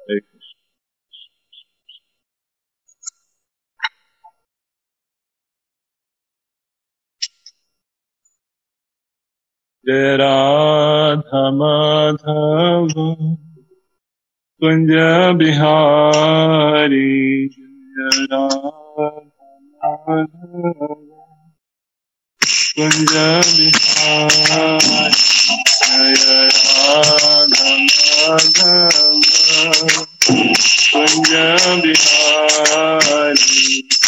हरे कृष्ण। जय राधा माधव कुंज बिहारी, जय राधा माधव कुंज बिहारी, जय राधा माधव कुंज बिहारी,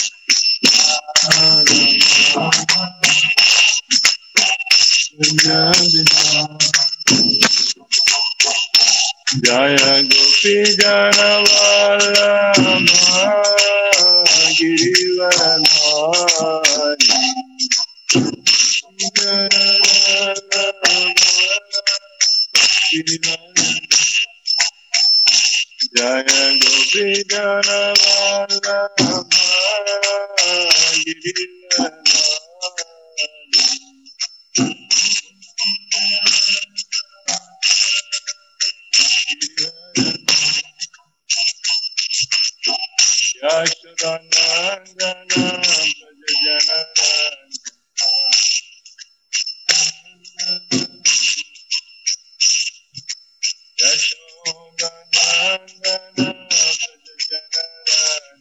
जय गोपी जनवल्लभा गिरिवरधारी, जय गोपी जनवल्लभा गिरिवरधारी, यशोदानंदन भज जनरंजन, यशोदानंदन भज जनरंजन,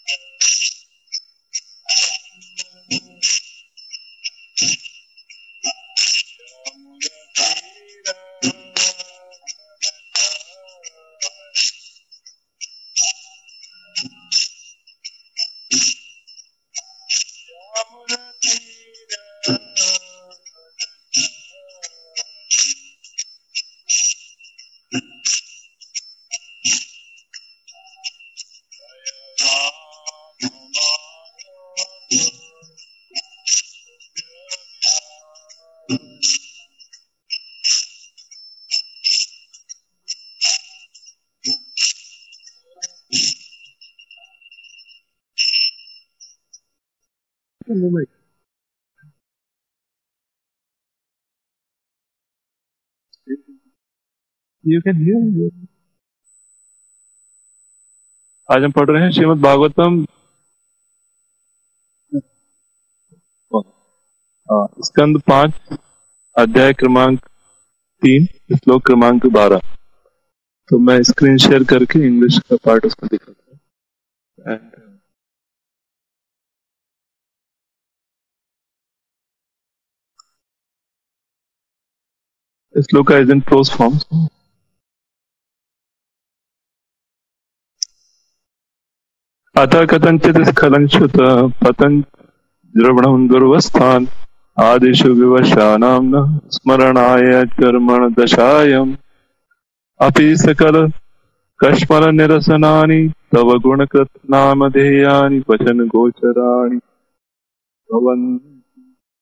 You can hear me. आज हम पढ़ रहे हैं श्रीमद् भागवतम, स्कंद 5, अध्याय क्रमांक 3, श्लोक क्रमांक 12। तो मैं स्क्रीन शेयर करके इंग्लिश का पार्ट उसको दिखाता हूँ। श्लोक इज इन प्रोज फॉर्म। अतः कथंचित स्खलनच्युत पतन द्रवणं दुर्वस्थान आदिषु विवशानां न स्मरणाय कर्मण दशायम् अपि सकल कश्मल निरसनानि तव गुणकृत नामधेयानि वचन गोचराणि भवन्ति।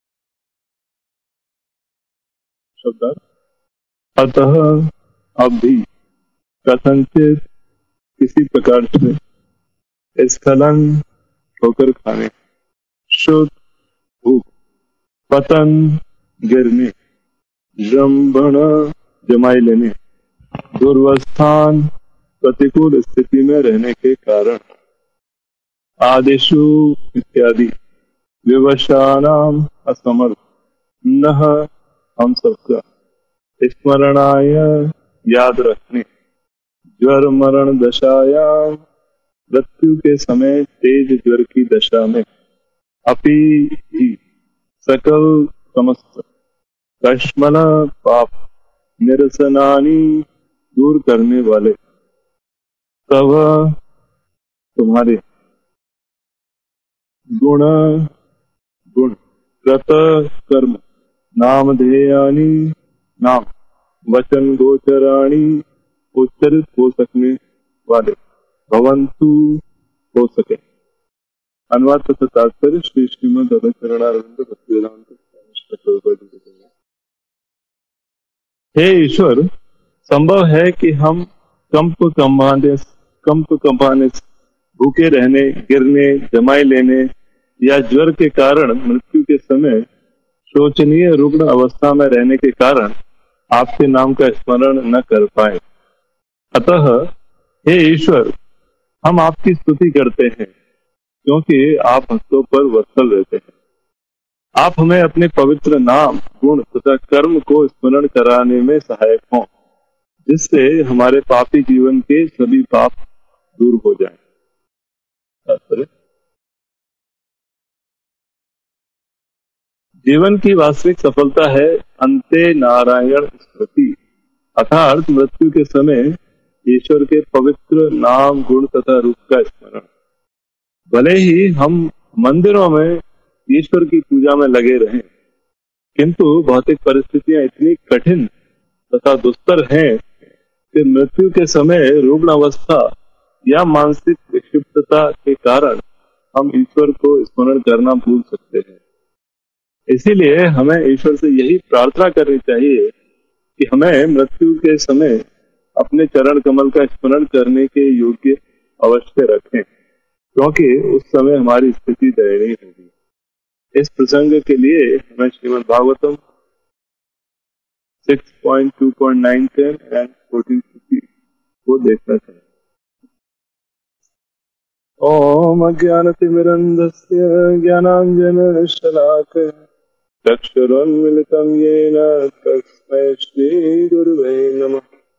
अतः अब भी कथंचित किसी प्रकार से स्खलन ठोकर खाने, शुद्ध भूख, पतन गिरने, जम्भण जमाई लेने, दुर्वस्थान प्रतिकूल स्थिति में रहने के कारण, आदिशु इत्यादि विवशानाम असमर्थ न हम सबका स्मरणाय याद रखने, ज्वर मरण दशायाम मृत्यु के समय तेज ज्वर की दशा में, अपि ही सकल समस्त कश्मल पाप निरसनानी दूर करने वाले तव तुम्हारे गुण कृत कर्म नामधेयानि नाम वचन गोचराणि उच्चरित हो सकने वाले भवन्तु हो सके। अनुवाद तथा तात्पर्य श्री श्रीमद् अद्वैतानंद भक्तिवेदांत स्वामी। हे ईश्वर, संभव है कि हम कंप कंपाने भूखे रहने, गिरने, जमाई लेने या ज्वर के कारण मृत्यु के समय शोचनीय रुग्ण अवस्था में रहने के कारण आपके नाम का स्मरण न कर पाए। अतः हे ईश्वर, हम आपकी स्तुति करते हैं क्योंकि आप भक्तों पर वत्सल रहते हैं। आप हमें अपने पवित्र नाम, गुण तथा कर्म को स्मरण कराने में सहायक हों, जिससे हमारे पापी जीवन के सभी पाप दूर हो जाएं। तात्पर्य, जीवन की वास्तविक सफलता है अंते नारायण स्मृति, अर्थात मृत्यु के समय ईश्वर के पवित्र नाम, गुण तथा रूप का स्मरण। भले ही हम मंदिरों में ईश्वर की पूजा में लगे रहें, किंतु भौतिक परिस्थितियां इतनी कठिन तथा दुस्तर हैं कि मृत्यु के समय रुग्ण अवस्था या मानसिक विक्षिप्तता के कारण हम ईश्वर को स्मरण करना भूल सकते हैं। इसीलिए हमें ईश्वर से यही प्रार्थना करनी चाहिए कि हमें मृत्यु के समय अपने चरण कमल का स्मरण करने के योग्य अवश्य रखें, क्योंकि उस समय हमारी स्थिति दयनीय होगी। इस प्रसंग के लिए हमें श्रीमद् भागवतम 6.2.9 एंड 14 को देखना चाहिए। ओम अज्ञानतिमिरन्धस्य ज्ञानाञ्जनशलाकया चक्षुरुन्मिलितं येन तस्मै श्रीगुरुवे नमः।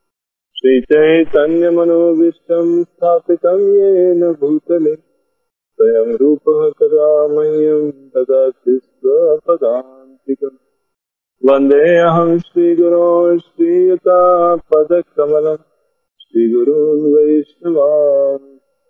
श्रीचैतन्यमनोभीष्टं स्थापितं येन भूतले स्वयं रूपः कदा मह्यं ददाति स्वपदान्तिकम्। वन्देऽहं श्रीगुरो श्रीयुतापदकमलं श्रीगुरून् वैष्णवान्।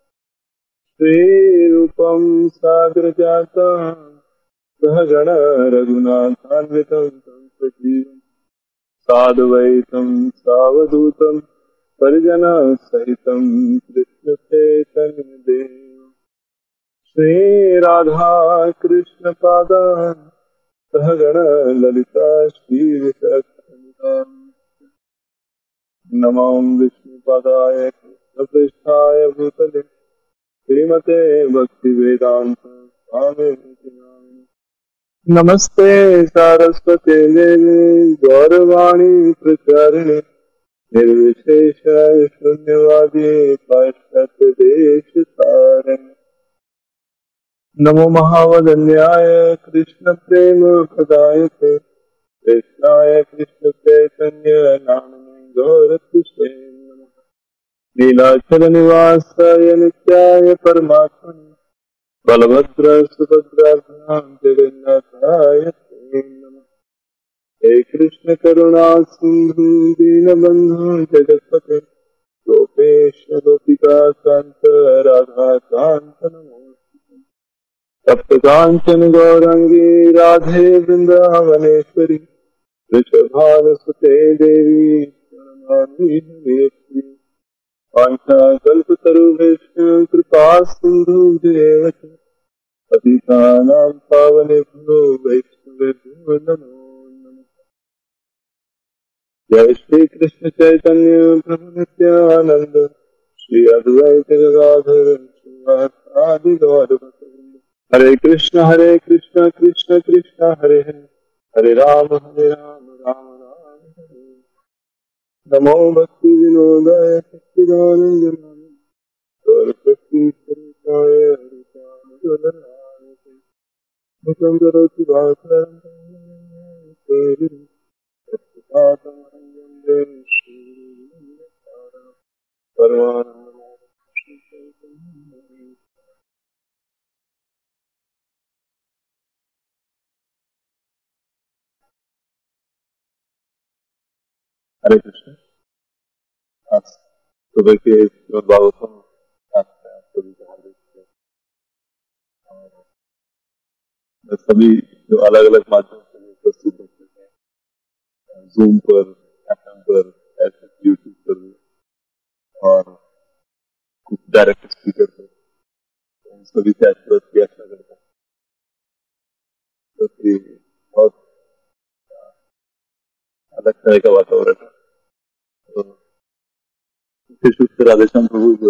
श्रीरूपं साग्रजातं सहगण रघुनाथान्वितं तं सजीवं साद्वैतं सावधूतं परिजनसहितं कृष्णचैतन्यदेवं श्रीराधा कृष्णपादान् सहगण ललिता श्रीविशाखान्वितान्। नमो विष्णुपदाय कृष्णपृष्ठाय भूतले श्रीमते भक्तिवेदान्त स्वामिनिति नामिने। नमस्ते सारस्वते देवे गौरवाणी प्रचारिणे निर्विशेष शून्यवादी पाश्चात्य देश तारिणे। नमो महावदन्याय कृष्ण प्रेम प्रदायते कृष्णाय कृष्ण चैतन्य नामिने गौरकृष्णे नमः। नीलाचल निवासाय नित्याय परमात्मने बलभद्र सुभद्राभ्यां जगन्नाथाय ते नमः। हे कृष्ण करुणा सिंधु दीनबंधु जगत्पते गोपेश गोपिका कांत राधा कांत नमोस्तुते। सप्तकांचन गौरांगी राधे वृंदावनेश्वरी वृषभानुसुते देवी प्रणमामि हरिप्रिये। वाञ्छाकल्पतरुभ्यश्च कृपा सिन्धुभ्येव च पतितानां पावनेभ्यो वैष्णवेभ्यो नमो नमः। जय श्री कृष्ण चैतन्य प्रभु नित्यानंद श्री अद्वैत गदाधर श्रीवासादि गौरभक्तवृंद। हरे कृष्ण कृष्ण कृष्ण हरे हरे हरे राम राम राम हरे। नमो भक्ति विनोदाय सच्चिदानंदनाय सरस्वती स्वरूपाय हरिचारुदयाय मुखं करोति वाचालं सत्तातं वन्दे श्रीगुरुं परमानन्दं। हरे कृष्ण। आज सुबह के भागवतम सभी का हार्दिक सभी जो अलग अलग माध्यम से उपस्थित होते हैं, जूम पर, एफएम पर, यूट्यूब पर और कुछ डायरेक्ट स्पीकर पर, उन सभी से आशीर्वाद की आशा करता हूँ। तो बहुत अलग तरह का वातावरण है। तो विशेष रूप से राधेश्याम प्रभु जो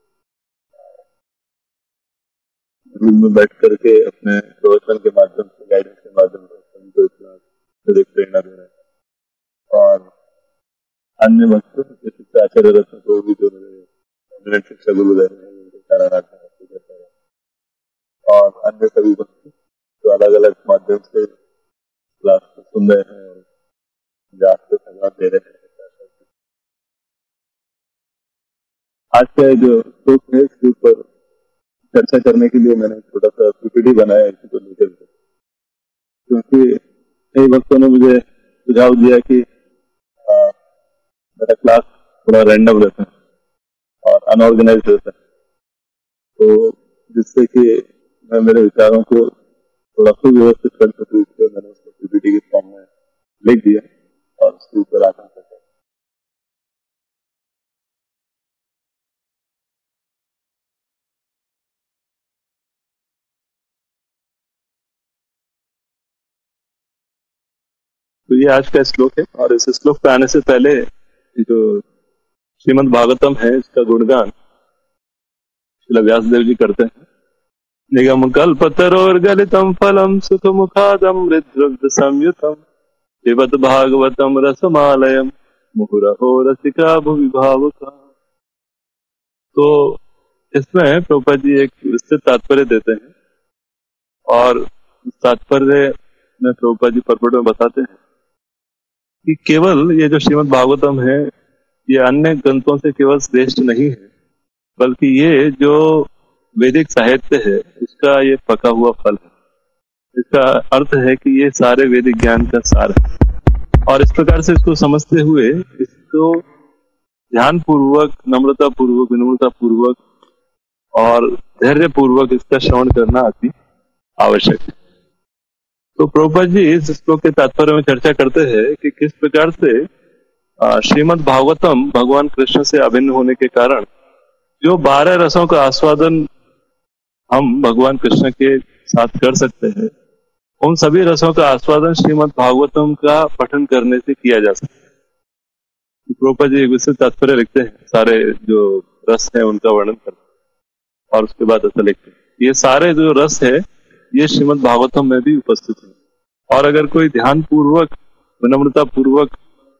रूम में बैठ करके अपने प्रवचन के माध्यम से, गाइडेंस के माध्यम से सभी को इतना अधिक प्रेरणा दे रहे हैं, और अन्य भक्त जैसे आचार्य रत्न को भी जो मेरे शिक्षा गुरुदेव हैं, जिनके कारण आज हम ऐसे करते हैं, और अन्य सभी बच्चे जो अलग अलग माध्यम से क्लास को सुन रहे हैं और जात से संवाद दे रहे हैं। आज का जो श्लोक है इसके ऊपर चर्चा करने के लिए मैंने छोटा सा पीपीटी बनाया इसी को लेकर, क्योंकि कई भक्तों ने मुझे सुझाव दिया कि मेरा क्लास थोड़ा रैंडम रहता है और अनऑर्गेनाइज रहता है, तो जिससे कि मैं मेरे विचारों को थोड़ा सुव्यवस्थित कर सकूं, इसलिए मैंने उसको पीपीटी के फॉर्म में लिख दिया और उसके ऊपर आकर सकता। तो ये आज का श्लोक है, और इस श्लोक पे आने से पहले जो श्रीमद् भागवतम है इसका गुणगान श्रील व्यासदेव जी करते हैं। निगम कल्पतरोर्गलितम फलम सुख मुखादमृत द्रव्य संयुतम पिबत भागवतम रसमालयम मुहुरहो रसिका भुवि भावुका। तो इसमें प्रभुपाद जी एक विस्तृत तात्पर्य देते हैं, और तात्पर्य में प्रभुपाद जी परपट में बताते हैं कि केवल ये जो श्रीमद् भागवतम है ये अन्य ग्रंथों से केवल श्रेष्ठ नहीं है, बल्कि ये जो वैदिक साहित्य है उसका ये पका हुआ फल है। इसका अर्थ है कि ये सारे वैदिक ज्ञान का सार है, और इस प्रकार से इसको समझते हुए इसको ध्यान पूर्वक, नम्रता पूर्वक, विनम्रता पूर्वक और धैर्य पूर्वक इसका श्रवण करना अति आवश्यक है। तो प्रभुपाद जी इस श्लोक के तात्पर्य में चर्चा करते हैं कि किस प्रकार से श्रीमद् भागवतम भगवान कृष्ण से अभिन्न होने के कारण जो 12 रसों का आस्वादन हम भगवान कृष्ण के साथ कर सकते हैं, उन सभी रसों का आस्वादन श्रीमद् भागवतम का पठन करने से किया जा सकता है। प्रभुपाद जी एक विस्तृत तात्पर्य लिखते हैं, सारे जो रस है उनका वर्णन करते हैं, और उसके बाद ऐसा लिखते हैं ये सारे जो रस है ये श्रीमद् भागवतम में भी उपस्थित है, और अगर कोई ध्यान पूर्वक, विनम्रता पूर्वक,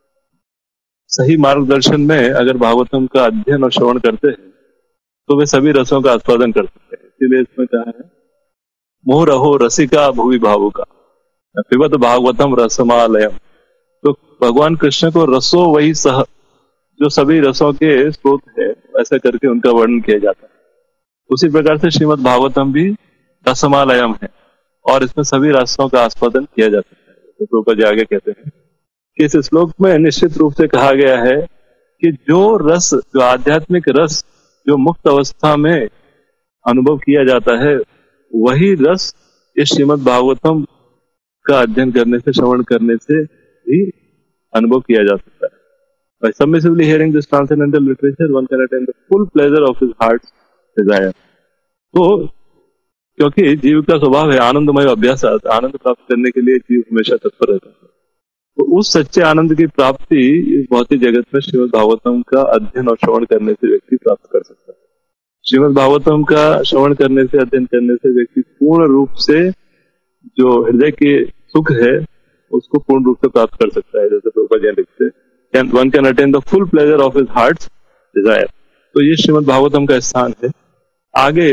सही मार्गदर्शन में अगर भागवतम का अध्ययन और श्रवण करते हैं तो वे सभी रसों का आस्वादन कर सकते हैं। इसीलिए इसमें कहा है मुहुरहो रसिका भुवि भावुका पिबत भागवतम रसमालयम। तो भगवान कृष्ण को रसो वही सह, जो सभी रसों के स्रोत है, ऐसा करके उनका वर्णन किया जाता है। उसी प्रकार से श्रीमद् भागवतम भी रसमालयम है, और इसमें सभी रसों का आस्वादन किया जा सकता है। तो प्रभुपाद जी आगे कहते हैं कि इस श्लोक में निश्चित रूप से कहा गया है कि जो रस, जो आध्यात्मिक रस जो मुक्त अवस्था में अनुभव किया जाता है, वही रस इस श्रीमद् भागवतम का अध्ययन करने से, श्रवण करने से भी अनुभव किया जा सकता है। By submissively hearing this transcendental literature, one can attain the full pleasure of his heart's desire. तो क्योंकि जीव का स्वभाव है आनंदमय अभ्यास, आनंद प्राप्त करने के लिए जीव हमेशा तत्पर रहता है, तो उस सच्चे आनंद की प्राप्ति इस भौतिक जगत में श्रीमद् भागवतम का अध्ययन और श्रवण करने से व्यक्ति प्राप्त कर सकता है। श्रीमद् भागवतम का श्रवण करने से, अध्ययन करने से व्यक्ति पूर्ण रूप से जो हृदय के सुख है उसको पूर्ण रूप से प्राप्त कर सकता है। जैसे प्रभुपाद जी लिखते हैं, one can attain the full pleasure of his heart's desire. तो ये श्रीमद् भागवतम का स्थान है। आगे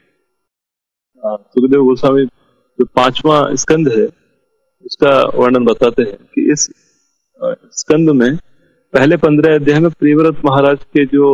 सुखदेव गोस्वामी जो 5वां स्कंद है उसका वर्णन बताते हैं कि इस स्कंद में पहले 15 अध्याय में प्रियव्रत महाराज के जो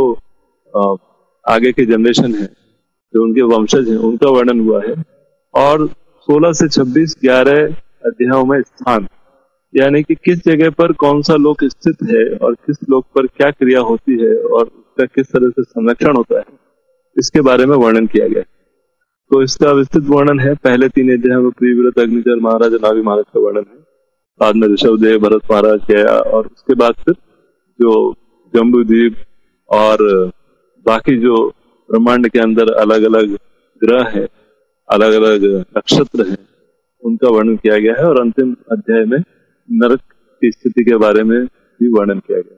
आगे के जनरेशन है, जो उनके वंशज हैं, उनका वर्णन हुआ है, और 16 से 26 11 अध्यायों में स्थान, यानी कि किस जगह पर कौन सा लोक स्थित है और किस लोक पर क्या क्रिया होती है और उसका किस तरह से संरक्षण होता है, इसके बारे में वर्णन किया गया। तो इसका विस्तृत वर्णन है पहले 3 अध्याय में। प्रियव्रत, अग्निचर महाराज, नाभि महाराज का वर्णन है, बाद में ऋषभदेव, भरत महाराज गया, और उसके बाद फिर जो जम्बूद्वीप और बाकी जो ब्रह्मांड के अंदर अलग अलग ग्रह है, अलग अलग नक्षत्र है, उनका वर्णन किया गया है, और अंतिम अध्याय में नरक की स्थिति के बारे में भी वर्णन किया गया।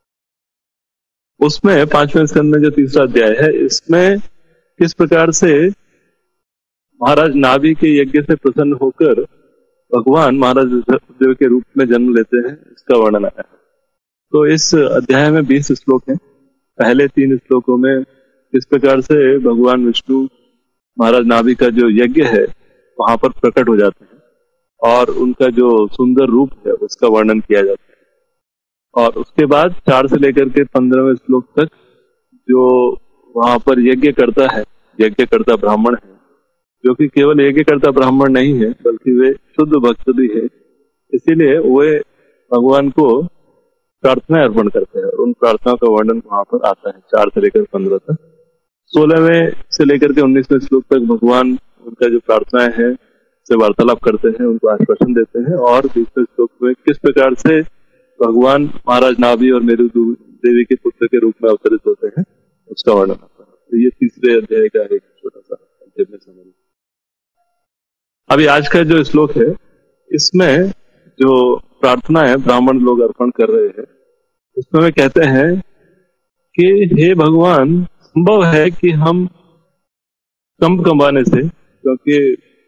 उसमें 5वें स्कंद में जो 3रा अध्याय है, इसमें किस प्रकार से महाराज नाभि के यज्ञ से प्रसन्न होकर भगवान महाराज ऋषभदेव के रूप में जन्म लेते हैं, इसका वर्णन आया है। तो इस अध्याय में 20 श्लोक हैं। पहले 3 श्लोकों में किस प्रकार से भगवान विष्णु महाराज नाभि का जो यज्ञ है वहां पर प्रकट हो जाते हैं और उनका जो सुंदर रूप है उसका वर्णन किया जाता है। और उसके बाद 4 से लेकर के 15वें श्लोक तक जो वहां पर यज्ञ करता है, यज्ञकर्ता ब्राह्मण है, जो कि केवल यज्ञकर्ता ब्राह्मण नहीं है बल्कि वे शुद्ध भक्त भी है, इसीलिए वे भगवान को प्रार्थना अर्पण करते हैं और उन प्रार्थनाओं का वर्णन वहां पर आता है 4 से लेकर 15 तक। 16वें से लेकर के 19वें श्लोक तक भगवान उनका जो प्रार्थनाएं है से वार्तालाप करते हैं, उनको आश्वासन देते हैं। और 20वें श्लोक में किस प्रकार से भगवान महाराज नाभि और मेरु देवी के पुत्र के रूप में अवतरित होते हैं उसका वर्णन आता है। तो ये तीसरे अध्याय का एक छोटा सा समझ। अभी आज का जो श्लोक है इसमें जो प्रार्थना है ब्राह्मण लोग अर्पण कर रहे हैं, उसमें वे कहते हैं कि हे भगवान, संभव है कि हम कम कमाने से, क्योंकि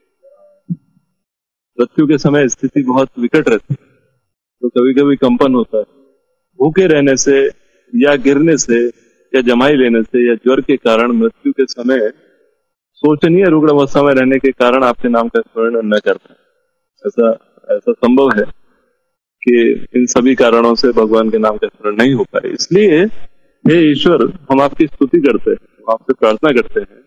मृत्यु के समय स्थिति बहुत विकट रहती है तो कभी कभी कंपन होता है, भूखे रहने से या गिरने से या जमाई लेने से या ज्वर के कारण मृत्यु के समय शोचनीय रुग्ण अवस्था में रहने के कारण आपके नाम का स्मरण न करते। ऐसा संभव है कि इन सभी कारणों से भगवान के नाम का स्मरण नहीं हो पाए। इसलिए हे ईश्वर, हम आपकी स्तुति करते हैं, आपसे प्रार्थना करते हैं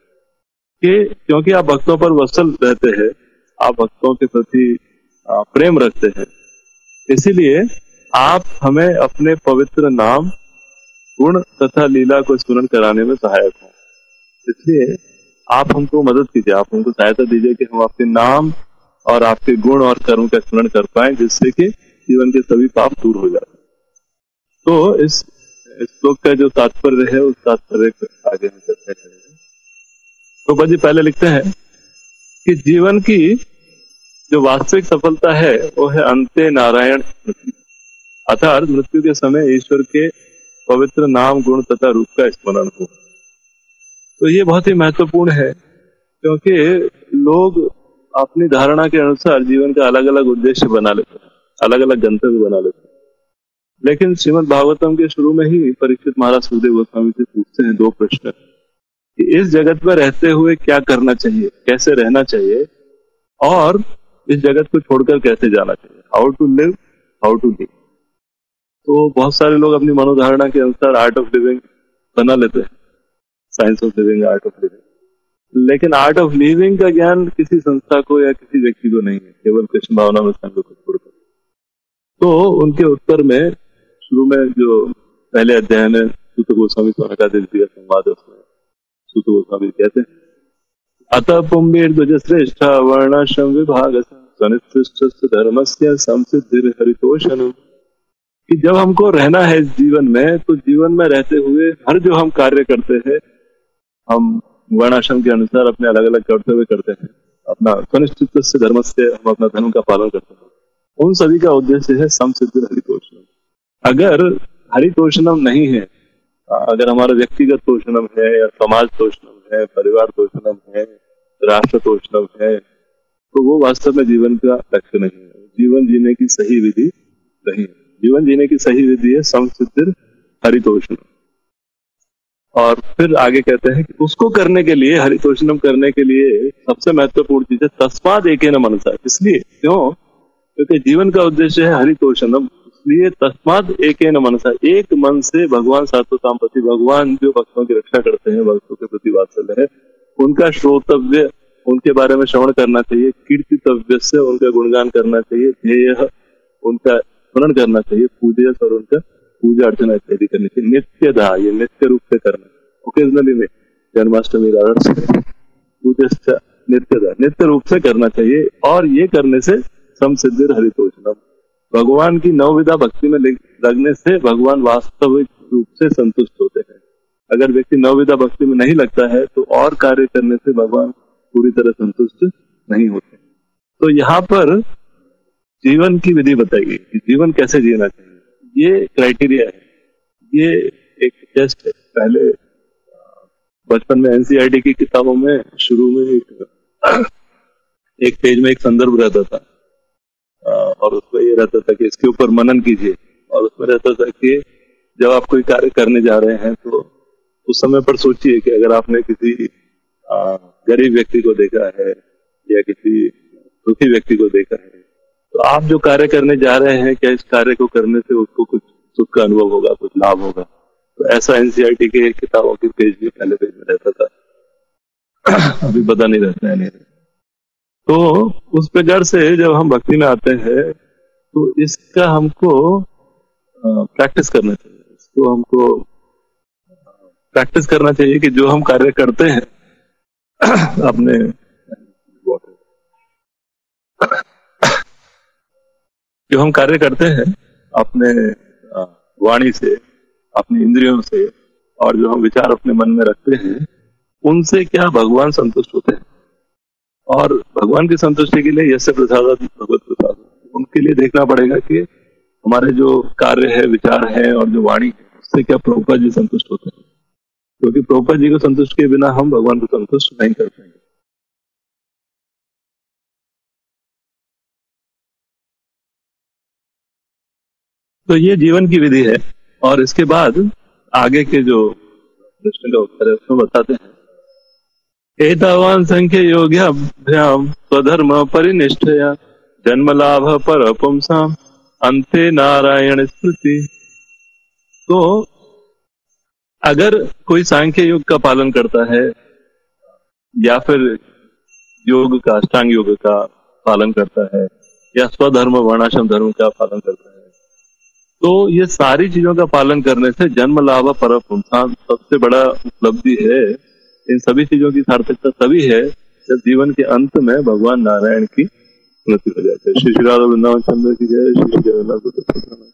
कि क्योंकि आप भक्तों पर वत्सल रहते हैं, आप भक्तों के प्रति प्रेम रखते हैं, इसीलिए आप हमें अपने पवित्र नाम, गुण तथा लीला को स्मरण कराने में सहायक हो। इसलिए आप हमको मदद कीजिए, आप हमको सहायता दीजिए कि हम आपके नाम और आपके गुण और कर्म का स्मरण कर पाए, जिससे कि जीवन के सभी पाप दूर हो जाए। तो इस श्लोक का जो तात्पर्य है उस तात्पर्य को आगे हम चर्चा करेंगे। तो बजी पहले लिखते हैं कि जीवन की जो वास्तविक सफलता है वो है अंते नारायण स्मृति, अर्थात मृत्यु के समय ईश्वर के पवित्र नाम, गुण तथा रूप का स्मरण हो। तो ये बहुत ही महत्वपूर्ण है, क्योंकि लोग अपनी धारणा के अनुसार जीवन का अलग अलग उद्देश्य बना लेते हैं, अलग अलग गंतव्य बना लेते हैं। लेकिन श्रीमद् भागवतम के शुरू में ही परीक्षित महाराज सुखदेव गोस्वामी से पूछते हैं 2 प्रश्न कि इस जगत में रहते हुए क्या करना चाहिए, कैसे रहना चाहिए, और इस जगत को छोड़कर कैसे जाना चाहिए, how to live, how to live. तो बहुत सारे लोग अपनी मनोधारणा के अनुसार आर्ट ऑफ लिविंग बना लेते हैं, science of living, art of living. लेकिन आर्ट ऑफ लिविंग का ज्ञान किसी संस्था को या किसी व्यक्ति को नहीं है, केवल कृष्ण भावना में संघ को छोड़कर। तो उनके उत्तर में शुरू में जो पहले अध्याय में सूत गोस्वामी सौनकादिक का संवाद है, उसमें सूत गोस्वामी कहते हैं अतः पुंबीर द्विज श्रेष्ठ वर्णाश्रम विभाग स्वनिष्ठ धर्मस्य संसिद्धिर हरितोषण, कि जब हमको रहना है इस जीवन में, तो जीवन में रहते हुए हर जो हम कार्य करते हैं, हम वर्णाश्रम के अनुसार अपने अलग अलग कर्तव्य करते हैं, अपना स्वनिष्ठ से धर्म से हम अपना धर्म का पालन करते हैं, उन सभी का उद्देश्य है समसिद्ध हरितोषणम। अगर हरितोषणम नहीं है, अगर हमारा व्यक्तिगत तोषणम है या समाज तोषणम है, परिवार तोषणम है, राष्ट्र तोषणम है, तो वो वास्तव में जीवन का लक्ष्य नहीं है, जीवन जीने की सही विधि नहीं है। जीवन जीने की सही विधि है समसिद्ध हरितोषणम। और फिर आगे कहते हैं कि उसको करने के लिए, हरितोषणम करने के लिए सबसे महत्वपूर्ण चीज है तस्माद एकेन मनसा। इसलिए क्यों? क्योंकि जीवन का उद्देश्य है हरितोषणम, इसलिए तस्माद एकेन मनसा, एक मन से भगवान सात्वतामपति, भगवान जो भक्तों की रक्षा करते हैं, भक्तों के प्रति वात्सल्य है, उनका श्रोतव्य, उनके बारे में श्रवण करना चाहिए, कीर्तितव्य से उनका गुणगान करना चाहिए, ध्येय उनका स्मरण करना चाहिए, पूज्य और उनका पूजा अर्चना इत्यादि करनी चाहिए। नित्यदा, ये नित्य रूप से करना, ओकेजनली में, जन्माष्टमी पूजा नित्यदा, नित्य रूप से करना चाहिए। और ये करने से समसिद्धिर हरितोषणम, भगवान की नवविधा भक्ति में लगने से भगवान वास्तविक रूप से संतुष्ट होते हैं। अगर व्यक्ति नवविधा भक्ति में नहीं लगता है तो और कार्य करने से भगवान पूरी तरह संतुष्ट नहीं होते। तो यहाँ पर जीवन की विधि बताई गई कि जीवन कैसे जीना चाहिए, ये क्राइटेरिया है, ये एक टेस्ट है। पहले बचपन में एनसीईआरटी की किताबों में शुरू में एक पेज में एक संदर्भ रहता था, और उसमें ये रहता था कि इसके ऊपर मनन कीजिए, और उसमें रहता था कि जब आप कोई कार्य करने जा रहे हैं तो उस समय पर सोचिए कि अगर आपने किसी गरीब व्यक्ति को देखा है या किसी दुखी व्यक्ति को देखा है, तो आप जो कार्य करने जा रहे हैं, क्या इस कार्य को करने से उसको कुछ सुख का अनुभव होगा, कुछ लाभ होगा? तो ऐसा एनसीईआरटी के किताबों के पेज में पहले पेज में रहता था। अभी पता नहीं रहता है नहीं। तो उस प्रकार से जब हम भक्ति में आते हैं तो इसका हमको प्रैक्टिस करना चाहिए। इसको हमको प्रैक्टिस करना चाहिए कि जो हम कार्य करते हैं अपने जो हम कार्य करते हैं अपने वाणी से, अपनी इंद्रियों से, और जो हम विचार अपने मन में रखते हैं, उनसे क्या भगवान संतुष्ट होते हैं। और भगवान की संतुष्टि के लिए यस्य प्रसाद भगवत प्रसाद, उनके लिए देखना पड़ेगा कि हमारे जो कार्य है, विचार है और जो वाणी है, उससे क्या प्रभुपाद जी संतुष्ट होते हैं। क्योंकि प्रभुपाद जी को संतुष्ट के बिना हम भगवान को संतुष्ट नहीं कर पाएंगे। तो ये जीवन की विधि है। और इसके बाद आगे के जो प्रश्न का उत्तर है उसमें बताते हैं, एतावान संख्य योग्याभ्याम स्वधर्म परिनिष्ठया जन्म लाभ पर पुंसाम अंते नारायण स्मृति। तो अगर कोई सांख्य योग का पालन करता है या फिर योग का, अष्टांग योग का पालन करता है या स्वधर्म वर्णाश्रम धर्म का पालन करता है, तो ये सारी चीजों का पालन करने से जन्म लाभ पर पुंसाम सबसे बड़ा उपलब्धि है। इन सभी चीजों की सार्थकता तभी है जब जीवन के अंत में भगवान नारायण की स्मृति हो जाती है। श्री श्री राधा वृंदावन चंद्र की जय, श्री श्री जगन्नाथ।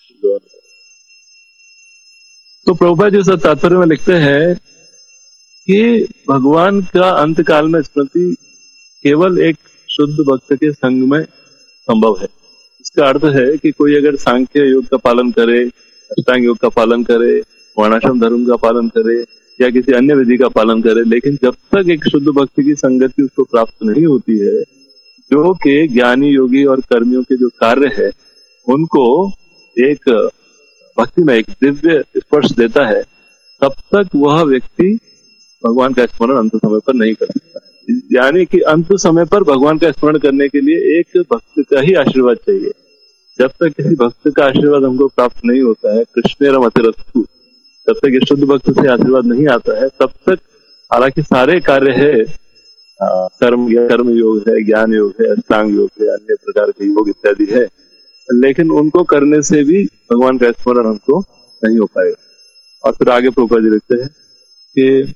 तो प्रभुपाद जी सब तात्पर्य में लिखते हैं कि भगवान का अंत काल में स्मृति केवल एक शुद्ध भक्त के संग में संभव है। इसका अर्थ है कि कोई अगर सांख्य योग का पालन करे, अष्टांग योग का पालन करे, वर्णाश्रम धर्म का पालन करे या किसी अन्य विधि का पालन करे, लेकिन जब तक एक शुद्ध भक्ति की संगति उसको प्राप्त नहीं होती है, जो कि ज्ञानी योगी और कर्मियों के जो कार्य है उनको एक भक्ति में एक दिव्य स्पर्श देता है, तब तक वह व्यक्ति भगवान का स्मरण अंत समय पर नहीं कर सकता। यानी कि अंत समय पर भगवान का स्मरण करने के लिए एक भक्त का ही आशीर्वाद चाहिए। जब तक किसी भक्त का आशीर्वाद हमको प्राप्त नहीं होता है, कृष्णेरम अतिरस्तु, जब तक शुद्ध भक्त से आशीर्वाद नहीं आता है, तब तक हालांकि सारे कार्य है, कर्म योग है, ज्ञान योग है, अष्टांग योग है, अन्य प्रकार के योग इत्यादि है, लेकिन उनको करने से भी भगवान का स्मरण हमको नहीं हो पाएगा। और फिर आगे प्रभुपाद जी लिखते हैं कि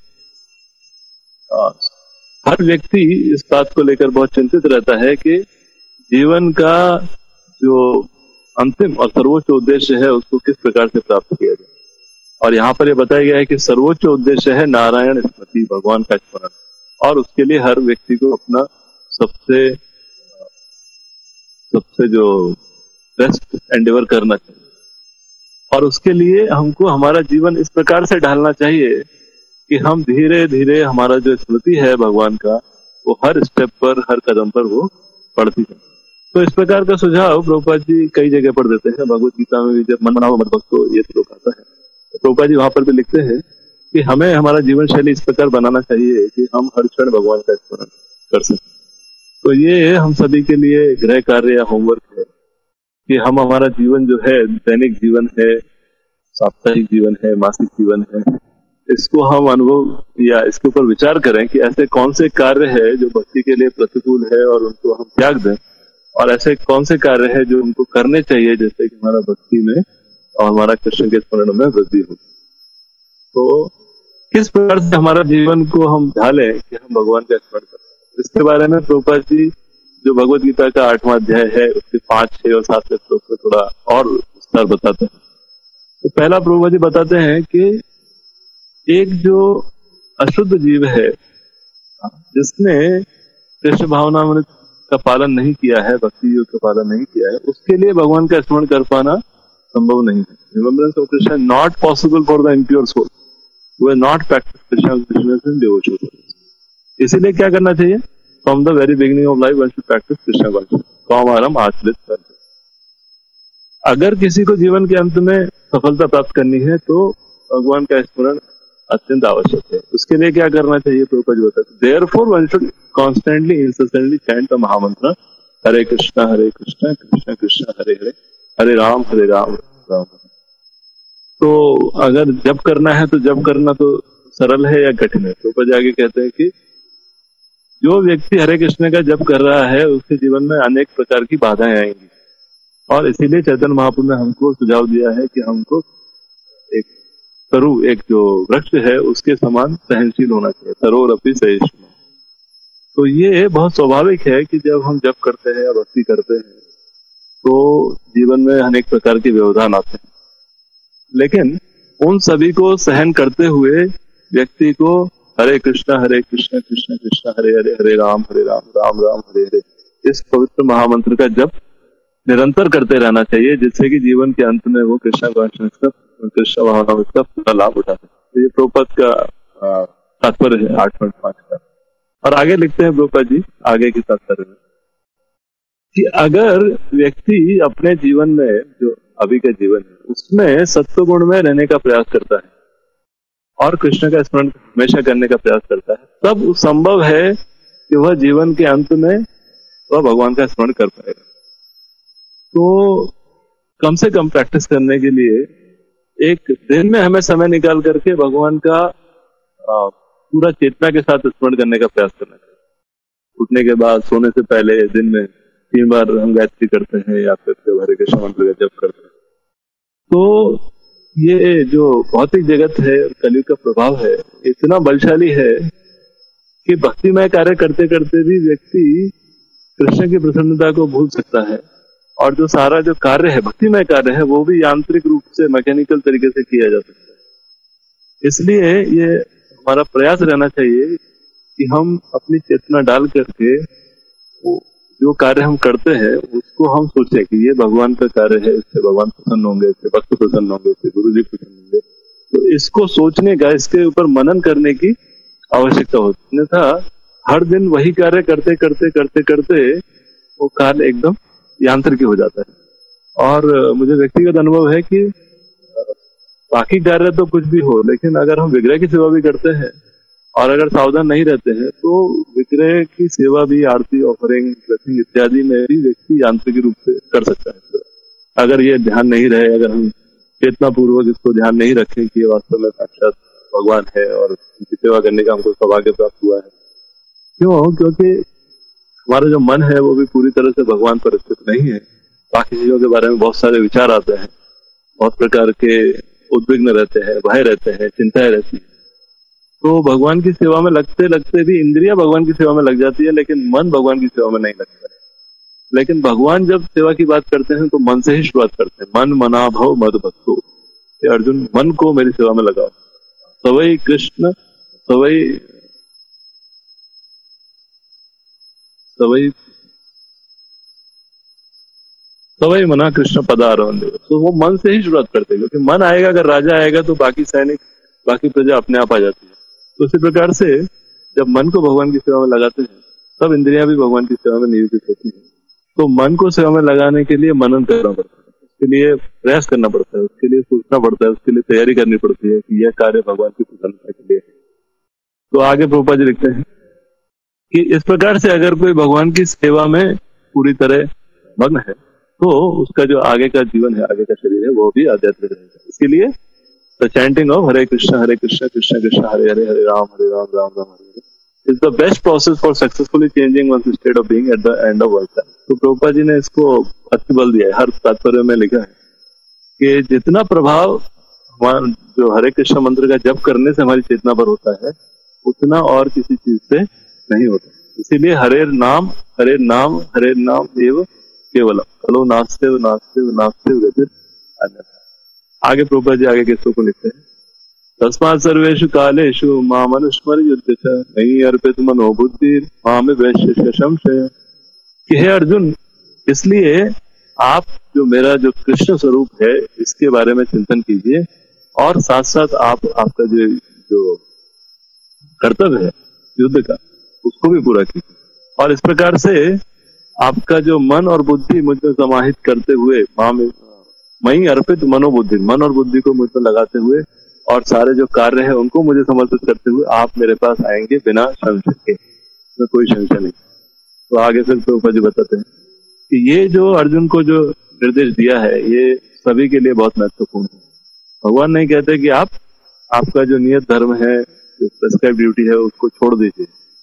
हर व्यक्ति इस बात को लेकर बहुत चिंतित रहता है कि जीवन का जो अंतिम और सर्वोच्च उद्देश्य है उसको किस प्रकार से प्राप्त किया जाए। और यहाँ पर यह बताया गया है कि सर्वोच्च उद्देश्य है नारायण स्मृति, भगवान का स्मरण, और उसके लिए हर व्यक्ति को अपना सबसे जो बेस्ट एंडेवर करना चाहिए। और उसके लिए हमको हमारा जीवन इस प्रकार से ढालना चाहिए कि हम धीरे धीरे हमारा जो स्मृति है भगवान का, वो हर स्टेप पर, हर कदम पर वो बढ़ती है। तो इस प्रकार का सुझाव प्रभुपाद जी कई जगह पर देते हैं। भगवत गीता में भी जब मन बनाओ मत भक्तो ये श्लोक आता है, तो प्रभुपाद जी वहां पर भी लिखते हैं कि हमें हमारा जीवन शैली इस प्रकार बनाना चाहिए कि हम हर क्षण भगवान का स्मरण कर सकें। तो ये हम सभी के लिए गृह कार्य या होमवर्क है कि हम हमारा जीवन जो है, दैनिक जीवन है, साप्ताहिक जीवन है, मासिक जीवन है, इसको हम अनुभव या इसके ऊपर विचार करें कि ऐसे कौन से कार्य है जो भक्ति के लिए प्रतिकूल है और उनको हम त्याग दें, और ऐसे कौन से कार्य है जो उनको करने चाहिए जिससे कि हमारा भक्ति में और हमारा कृष्ण के स्मरण में वृद्धि हो। तो किस प्रकार से हमारा जीवन को हम ढालें कि हम भगवान का स्मरण करें, इसके बारे में प्रभुपाद जी जो भगवत गीता का 8वां अध्याय है उसके 5, 6 और 7 श्लोक में थोड़ा और विस्तार बताते हैं। तो पहला प्रभुपाद जी बताते हैं कि एक जो अशुद्ध जीव है जिसने कृष्ण भावनामृत का पालन नहीं किया है, भक्ति योग का पालन नहीं किया है, उसके लिए भगवान का स्मरण कर पाना संभव नहीं है। Remembrance of Krishna not possible for the impure soul who have not practised Krishna consciousness in devotion. इसीलिए क्या करना चाहिए? From the very beginning of life one should practise Krishna consciousness, कौमारम आचरित करके। अगर किसी को जीवन के अंत में सफलता प्राप्त करनी है तो भगवान का स्मरण अत्यंत आवश्यक है। उसके लिए क्या करना चाहिए प्रभुपाद जी बताते, therefore one should constantly incessantly chant the mahamantra Hare Krishna Krishna Krishna Hare Hare, Hare Ram Ram Ram. तो अगर जप करना है तो जप करना तो सरल है या कठिन है? प्रभुपाद जी आगे कहते हैं कि जो व्यक्ति हरे कृष्ण का जप कर रहा है उसके जीवन में अनेक प्रकार की बाधाएं आएंगी, और इसीलिए चैतन्य महाप्रभु ने हमको सुझाव दिया है कि हमको एक तरु, एक जो वृक्ष है उसके समान सहनशील होना चाहिए, तरोरपि सहिष्णु। तो ये बहुत स्वाभाविक है कि जब हम जप करते हैं या भक्ति करते हैं तो जीवन में अनेक प्रकार के व्यवधान आते हैं, लेकिन उन सभी को सहन करते हुए व्यक्ति को हरे कृष्णा कृष्णा कृष्णा हरे हरे, हरे राम राम राम हरे हरे, इस पवित्र महामंत्र का जप निरंतर करते रहना चाहिए, जिससे कि जीवन के अंत में वो कृष्णा कॉन्शियसनेस का, कृष्ण भावना का पूरा लाभ उठा सके। तो ये प्रभुपाद का तात्पर्य है 8.5 का। और आगे लिखते हैं प्रभुपाद जी आगे की तात्पर्य में कि अगर व्यक्ति अपने जीवन में, जो अभी का जीवन है, उसमें सत्व गुण में रहने का प्रयास करता है और कृष्ण का स्मरण हमेशा करने का प्रयास करता है, तब संभव है कि वह जीवन के अंत में वह भगवान का स्मरण कर पाएगा। तो कम से कम प्रैक्टिस करने के लिए एक दिन में हमें समय निकाल करके भगवान का पूरा चेतना के साथ स्मरण करने का प्रयास करना चाहिए। उठने के बाद, सोने से पहले दिन में 3 बार हम गायत्री करते हैं या फिर हरे कृष्ण मंत्र का जप करते हैं। तो ये जो भौतिक जगत है, कलयुग का प्रभाव है, इतना बलशाली है कि भक्तिमय कार्य करते करते भी व्यक्ति कृष्ण की प्रसन्नता को भूल सकता है, और जो सारा जो कार्य है, भक्तिमय कार्य है, वो भी यांत्रिक रूप से, मैकेनिकल तरीके से किया जा सकता है। इसलिए ये हमारा प्रयास रहना चाहिए कि हम अपनी चेतना डाल करके जो कार्य हम करते हैं उसको हम सोचें कि ये भगवान का कार्य है, इससे भगवान प्रसन्न होंगे, इससे भक्त प्रसन्न होंगे, इससे गुरु जी प्रसन्न होंगे। तो इसको सोचने का, इसके ऊपर मनन करने की आवश्यकता होती है। अन्यथा हर दिन वही कार्य करते करते करते करते वो कार्य एकदम यांत्रिक हो जाता है। और मुझे व्यक्तिगत अनुभव है कि बाकी कार्य तो कुछ भी हो, लेकिन अगर हम विग्रह की सेवा भी करते हैं और अगर सावधान नहीं रहते हैं तो विग्रह की सेवा भी, आरती, ऑफरिंग, ब्लेसिंग इत्यादि में भी व्यक्ति यांत्रिक रूप से कर सकता है। अगर ये ध्यान नहीं रहे, अगर हम चेतना पूर्वक इसको ध्यान नहीं रखें कि ये वास्तव में साक्षात भगवान है और उनकी सेवा करने का हमको सौभाग्य प्राप्त हुआ है। क्यों? क्योंकि हमारा जो मन है वो भी पूरी तरह से भगवान पर स्थित नहीं है। बाकी चीजों के बारे में बहुत सारे विचार आते हैं, बहुत प्रकार के उद्विग्न रहते हैं, भय रहते हैं, चिंताएं रहती है। तो भगवान की सेवा में लगते लगते भी इंद्रियां भगवान की सेवा में लग जाती है, लेकिन मन भगवान की सेवा में नहीं लगता है। लेकिन भगवान जब सेवा की बात करते हैं तो मन से ही शुरुआत करते हैं। मन मना भव मद भक्तो, अर्जुन मन को मेरी सेवा में लगाओ। सवई कृष्ण सवई मना कृष्ण पदारोहण। तो वो मन से ही शुरुआत करते हैं, क्योंकि मन आएगा, अगर राजा आएगा तो बाकी सैनिक, बाकी प्रजा अपने आप आ जाती है। तो इसी प्रकार से जब मन को भगवान की सेवा में लगाते हैं तब इंद्रियां भी भगवान की सेवा में नियोजित होती है। तो मन को सेवा में लगाने के लिए मनन करना पड़ता है, उसके लिए प्रयास करना पड़ता है, उसके लिए सोचना पड़ता है, उसके लिए तैयारी करनी पड़ती है कि यह कार्य भगवान की प्रसन्नता के लिए है। तो आगे प्रभुपाद जी लिखते हैं कि इस प्रकार से अगर कोई भगवान की सेवा में पूरी तरह मग्न है तो उसका जो आगे का जीवन है, आगे का शरीर है, वो भी आध्यात्मिक रहेगा। इसीलिए the chanting of Hare Krishna Krishna Krishna Hare Hare, Hare Ram Ram Ram Hare Hare is the best process for successfully changing one's state of being at the end of world. तो प्रभुपाद जी ने इसको अच्छी बल दिया है, हर तात्पर्य में लिखा है कि जितना प्रभाव जो हरे कृष्ण मंत्र का जप करने से हमारी चेतना पर होता है उतना और किसी चीज से नहीं होता। इसीलिए हरे नाम एवं केवलम कलो नास्तेव नास्तेव नास्तेव गतिर् अन्यथा। आगे प्रभुपाद जी आगे के श्लोक को लिखते हैं, तस्मात् सर्वेषु कालेषु माम अनुस्मर्युध्य च मयि अर्पित मनो बुद्धिर् मामे वैश्यस्य संशय। कि हे अर्जुन, इसलिए आप जो मेरा जो कृष्ण स्वरूप है इसके बारे में चिंतन कीजिए और साथ साथ आपका जो कर्तव्य है युद्ध का उसको भी पूरा कीजिए। और इस प्रकार से आपका जो मन और बुद्धि मुझ में समाहित करते हुए मई अर्पित मनोबुद्धि, मन और बुद्धि को मुझ में लगाते हुए और सारे जो कार्य है उनको मुझे समर्पित करते हुए आप मेरे पास आएंगे बिना संशय के, इसमें कोई संशय नहीं। तो आगे फिर प्रभुपाद जी बताते हैं कि ये जो अर्जुन को जो निर्देश दिया है ये सभी के लिए बहुत महत्वपूर्ण है। भगवान नहीं कहते कि आपका जो नियत धर्म है, जो प्रेस्क्राइब ड्यूटी है, उसको छोड़ दीजिए।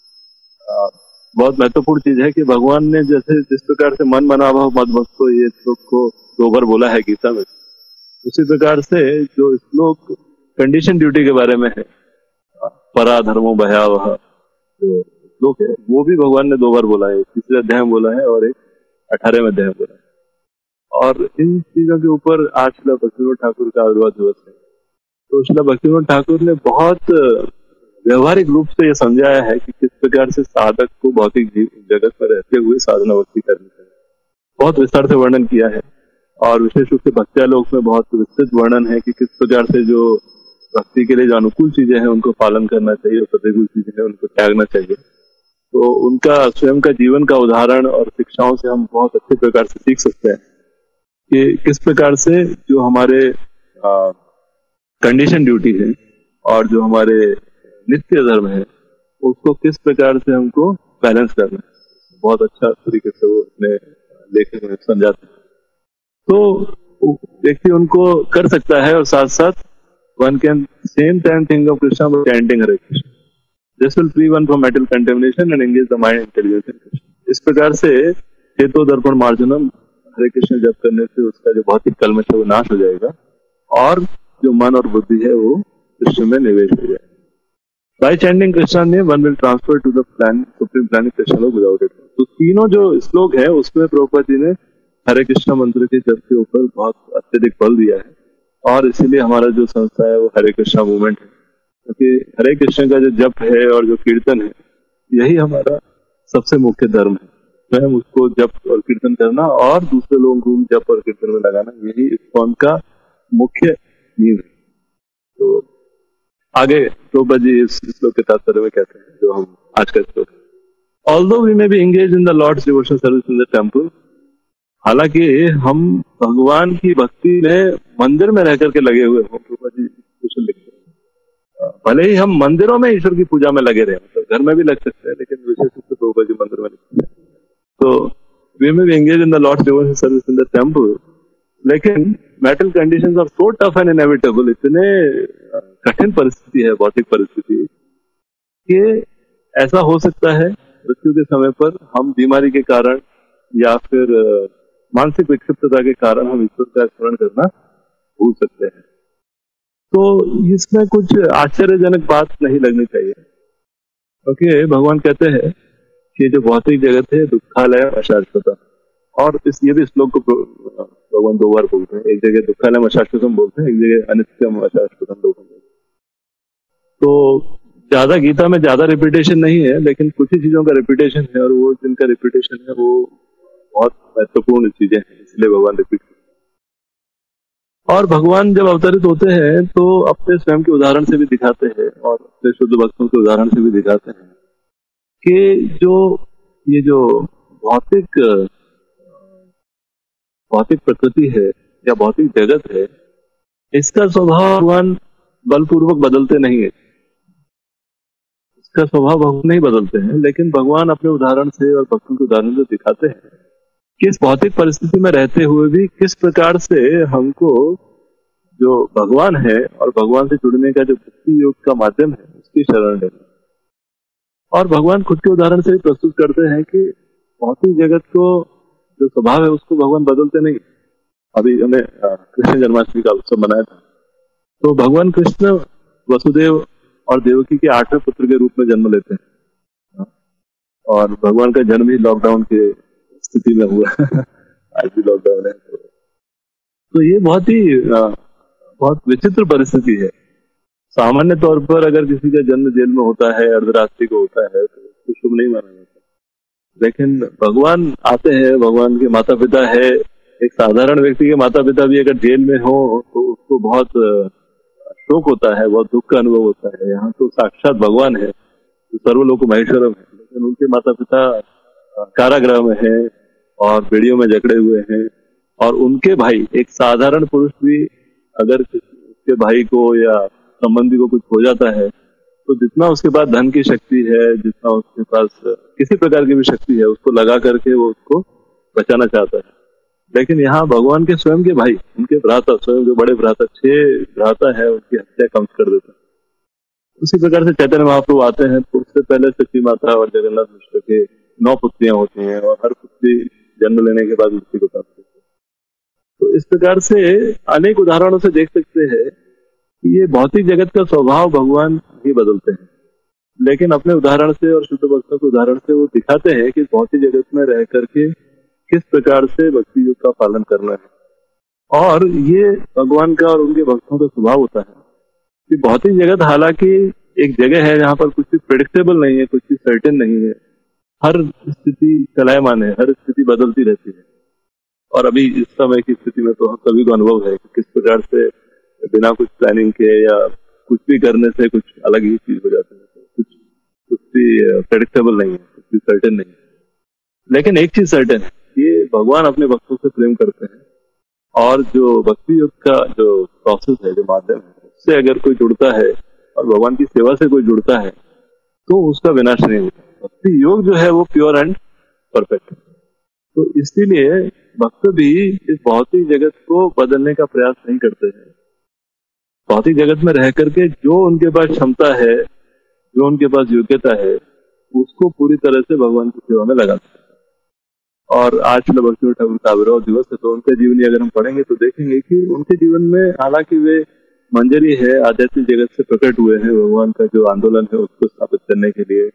बहुत महत्वपूर्ण चीज है कि भगवान ने जैसे जिस प्रकार से मन मना भाव मद भक्तो ये श्लोक को 2 बार बोला है गीता में, उसी प्रकार से जो श्लोक कंडीशन ड्यूटी के बारे में है, परा धर्मो भयावह जो श्लोक है, वो भी भगवान ने 2 बार बोला है। 3 अध्याय में बोला है और एक 18वें अध्याय में बोला है। और इन चीजों के ऊपर आज श्रील भक्तिविनोद ठाकुर का आविर्भाव दिवस है। तो श्रील भक्तिविनोद ठाकुर ने बहुत व्यवहारिक रूप से ये समझाया है कि किस प्रकार से साधक को भौतिक जगत पर रहते हुए साधना भक्ति करनी चाहिए। बहुत विस्तार से वर्णन किया है और विशेष रूप से भक्त्यालोक में बहुत विस्तृत वर्णन है कि किस प्रकार से जो भक्ति के लिए जो अनुकूल चीजें हैं उनको पालन करना चाहिए और प्रतिकूल चीजें हैं उनको त्यागना चाहिए। तो उनका स्वयं का जीवन का उदाहरण और शिक्षाओं से हम बहुत अच्छे प्रकार से सीख सकते हैं कि किस प्रकार से जो हमारे कंडीशन ड्यूटी है और जो हमारे नित्य धर्म है उसको किस प्रकार से हमको बैलेंस करना है। बहुत अच्छा तरीके से वो अपने लेखन में समझाते हैं। तो व्यक्ति उनको कर सकता है और साथ साथ one can same time think of Krishna but chanting Hare Krishna, this will free one from mental contamination and engage the mind intelligence in Krishna. इस प्रकार से हेतु दर्पण मार्जनम हरे कृष्ण जप करने से उसका जो भौतिक कलमश है वो नाश हो जाएगा और जो मन और बुद्धि है वो कृष्ण में निवेश हो जाएगा। बाय चैंटिंग कृष्णा ने one will transfer to the plan supreme plan Krishna without it. तो तीनों जो श्लोक है उसमें प्रभुपाद जी ने हरे कृष्ण मंत्र के जप के ऊपर बहुत अत्यधिक बल दिया है और इसीलिए हमारा जो संस्था है वो हरे कृष्णा मूवमेंट है, क्योंकि हरे कृष्ण का जो जप है और जो कीर्तन है यही हमारा सबसे मुख्य धर्म है। स्वयं उसको जप और कीर्तन करना और दूसरे लोगों को जप और कीर्तन में लगाना, यही इस्कॉन का मुख्य नींव है। तो आगे प्रभुपाद जी इस श्लोक के तात्पर्य में कहते हैं जो हम आज का श्लोक है, although we may be engage in the lord's devotional service in the temple, हालांकि हम भगवान की भक्ति में मंदिर में रह करके लगे हुए हों। प्रभुपाद जी कुछ लिखते हैं भले ही हम मंदिरों में ईश्वर की पूजा में लगे रहे, मतलब घर में भी लग सकते हैं, लेकिन विशेष रूप से प्रभुपाद जी मंदिर में लिखते हैं। तो we may be engage in the lord's devotional service in the temple, लेकिन mental conditions are so tough and inevitable, इतने कठिन परिस्थिति है भौतिक परिस्थिति कि ऐसा हो सकता है मृत्यु के समय पर हम बीमारी के कारण या फिर मानसिक विक्षिप्तता के कारण हम ईश्वर का स्मरण करना भूल सकते हैं। तो इसमें कुछ आश्चर्यजनक बात नहीं लगनी चाहिए, क्योंकि भगवान कहते हैं कि जो भौतिक जगत है दुखालय अशाश्वतम, और इस ये भी श्लोक को भगवान 2 बार बोलते हैं। एक जगह दुखालय अशाश्वतम बोलते हैं, एक जगह अनित्यम अशाश्वतम बोलते हैं। तो ज्यादा गीता में ज्यादा रिपीटेशन नहीं है, लेकिन कुछ ही चीजों का रिपीटेशन है और वो जिनका रिपीटेशन है वो बहुत महत्वपूर्ण चीजें हैं, इसलिए भगवान रिपीट करते हैं। और भगवान जब अवतरित होते हैं तो अपने स्वयं के उदाहरण से भी दिखाते हैं और अपने शुद्ध भक्तों के उदाहरण से भी दिखाते हैं कि ये जो भौतिक प्रकृति है या भौतिक जगत है, इसका स्वभाव भगवान बलपूर्वक बदलते नहीं है, इसका स्वभाव भगवान नहीं बदलते हैं, लेकिन भगवान अपने उदाहरण से और भक्तों के उदाहरण से दिखाते हैं कि इस भौतिक परिस्थिति में रहते हुए भी किस प्रकार से हमको जो भगवान है और भगवान से जुड़ने का जो भक्ति योग का माध्यम है उसकी शरण लेना। और भगवान खुद के उदाहरण से भी प्रस्तुत करते हैं कि भौतिक जगत को जो स्वभाव है उसको भगवान बदलते नहीं। अभी हमें कृष्ण जन्माष्टमी का उत्सव मनाया था, तो भगवान कृष्ण वसुदेव और देवकी के 8वें पुत्र के रूप में जन्म लेते हैं और भगवान का जन्म ही लॉकडाउन के स्थिति में हुआ आज भी लॉकडाउन है। तो ये बहुत विचित्र परिस्थिति है। सामान्य तौर पर अगर किसी का जन्म जेल में होता है, अर्धरात्रि को होता है, तो उसको शुभ नहीं माना जाता, लेकिन भगवान आते हैं, भगवान के माता पिता है। एक साधारण व्यक्ति के माता पिता भी अगर जेल में हो तो उसको बहुत शोक होता है, बहुत दुख का अनुभव होता है। यहाँ तो साक्षात भगवान है जो सर्वलोक महेश्वरम है, लेकिन उनके माता पिता कारागृह में है और बेड़ियों में जकड़े हुए हैं। और उनके भाई, एक साधारण पुरुष भी अगर उसके भाई को या संबंधी को कुछ हो जाता है तो जितना उसके पास धन की शक्ति है, जितना उसके पास किसी प्रकार की भी शक्ति है, उसको लगा करके वो उसको बचाना चाहता है। लेकिन यहाँ भगवान के स्वयं के भाई, उनके भ्राता, स्वयं के बड़े भ्राता, 6 भ्राता है, उनकी हत्या कम कर देता है। उसी प्रकार से चैतन्य महाप्रभु आते हैं तो उससे पहले सची माता और जगन्नाथ मिश्र के 9 पुत्रियां होती हैं और हर पुत्री जन्म लेने के बाद मृत्यु को प्राप्त होती है। तो इस प्रकार से अनेक उदाहरणों से देख सकते हैं कि ये भौतिक जगत का स्वभाव भगवान ही बदलते हैं, लेकिन अपने उदाहरण से और शुद्ध भक्तों के उदाहरण से वो दिखाते हैं कि भौतिक जगत में रह करके किस प्रकार से भक्ति योग का पालन करना है। और ये भगवान का और उनके भक्तों का स्वभाव होता है कि भौतिक जगत हालांकि एक जगह है जहाँ पर कुछ भी प्रेडिक्टेबल नहीं है, कुछ भी सर्टेन नहीं है, हर स्थिति चलायमान है, हर स्थिति बदलती रहती है। और अभी इस समय की स्थिति में तो हम सभी को अनुभव है कि किस प्रकार से बिना कुछ प्लानिंग के या कुछ भी करने से कुछ अलग ही चीज हो जाती है, कुछ भी प्रेडिक्टेबल नहीं है, कुछ भी सर्टेन नहीं है। लेकिन एक चीज सर्टेन है, ये भगवान अपने भक्तों से प्रेम करते हैं और जो भक्ति योग का जो प्रोसेस है, जो माध्यम है, उससे अगर कोई जुड़ता है और भगवान की सेवा से कोई जुड़ता है तो उसका विनाश नहीं होता। भक्ति योग जो है वो प्योर एंड परफेक्ट है। तो इसीलिए भक्त भी इस भौतिक जगत को बदलने का प्रयास नहीं करते हैं। भौतिक जगत में रह करके जो उनके पास क्षमता है, जो उनके पास योग्यता है, उसको पूरी तरह से भगवान की सेवा में लगाते हैं। और आज भक्ति ठाकुर का आविर्भाव दिवस है तो उनके जीवनी अगर हम पढ़ेंगे तो देखेंगे कि उनके जीवन में हालांकि वे मंजरी है, आध्यात्मिक जगत से प्रकट हुए हैं, भगवान का जो आंदोलन है उसको स्थापित करने के लिए,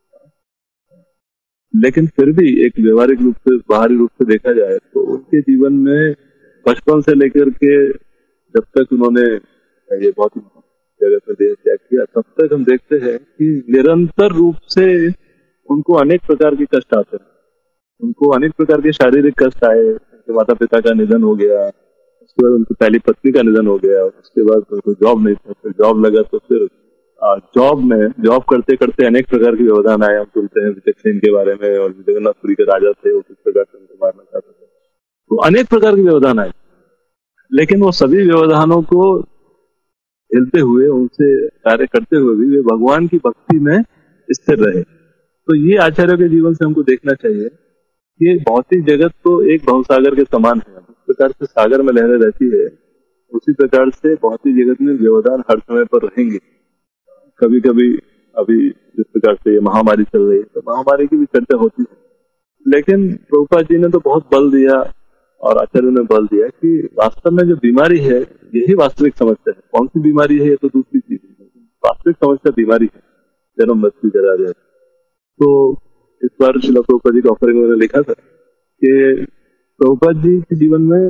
लेकिन फिर भी एक व्यवहारिक रूप से, बाहरी रूप से देखा जाए तो उनके जीवन में बचपन से लेकर के जब तक उन्होंने ये भौतिक जगत में देह त्याग किया तब तक हम देखते हैं कि निरंतर रूप से उनको अनेक प्रकार के कष्ट आते हैं। उनको अनेक प्रकार के शारीरिक कष्ट आए, उनके माता पिता का निधन हो गया, उसके बाद उनकी पहली पत्नी का निधन हो गया, उसके बाद उनको जॉब नहीं था, फिर जॉब लगा तो फिर जॉब करते करते अनेक प्रकार के व्यवधान आए। हम सुनते हैं विचक्षण के बारे में, और जगन्नाथपुरी के राजा थे, वो किस प्रकार से उनको मारना चाहते थे। तो अनेक प्रकार के व्यवधान आए, लेकिन वो सभी व्यवधानों को झेलते हुए, उनसे कार्य करते हुए भी वे भगवान की भक्ति में स्थिर रहे। तो ये आचार्यों के जीवन से हमको देखना चाहिए कि भौतिक जगत तो एक भवसागर के समान है। उस प्रकार से सागर में लहरें रहती है, उसी प्रकार से भौतिक जगत में व्यवधान हर समय पर रहेंगे। कभी कभी अभी जिस प्रकार से ये महामारी चल रही है तो महामारी की भी चर्चा होती है, लेकिन प्रभुपाद जी ने तो बहुत बल दिया और आचार्यों ने बल दिया कि वास्तव में जो बीमारी है यही वास्तविक समस्या है। कौन सी बीमारी है ये तो दूसरी चीज है, वास्तविक समस्या बीमारी है, जन्म मृत्यु जरा जाए। तो इस बार श्रील प्रभुपाद जी के ऑफरिंग में लिखा था कि प्रभुपाद जी के जीवन में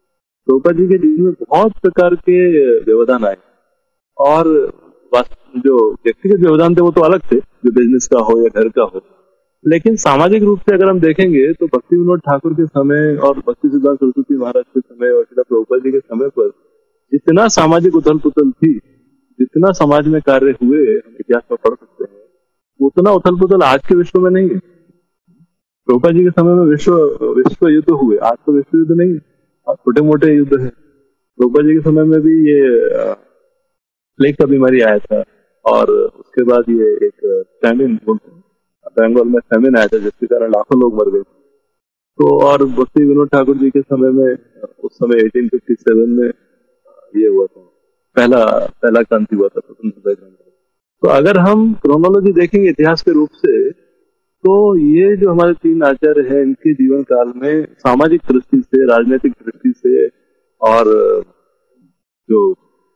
बहुत प्रकार के व्यवधान आए, और जो व्यक्तिगत व्यवधान थे वो तो अलग थे, जो बिजनेस का हो या घर का हो, लेकिन सामाजिक रूप से अगर हम देखेंगे तो भक्ति विनोद ठाकुर के समय और भक्ति सिद्धांत सरस्वती महाराज के समय और श्रील प्रभुपाद जी के समय पर जितना सामाजिक उथल पुथल थी, जितना समाज में कार्य हुए, हम इतिहास में पढ़ सकते हैं, उतना उथल पुथल आज के विश्व में नहीं है। प्रभुपाद जी के समय में विश्व युद्ध हुए, आज तो विश्व युद्ध नहीं है, आज छोटे मोटे युद्ध है। प्रभुपाद जी के समय में भी ये प्लेग का बीमारी आया था, और उसके बाद ये एक फैमिन, बंगाल में फैमिन आया था जिसके कारण लाखों लोग मर गए। तो और भक्ति विनोद ठाकुर जी के समय में, उस समय 1857 में ये हुआ था, पहला क्रांति हुआ था, स्वतंत्रता क्रांति। तो अगर हम क्रोनोलॉजी देखेंगे इतिहास के रूप से, तो ये जो हमारे 3 आचार्य हैं, इनके जीवन काल में सामाजिक दृष्टि से, राजनीतिक दृष्टि से, और जो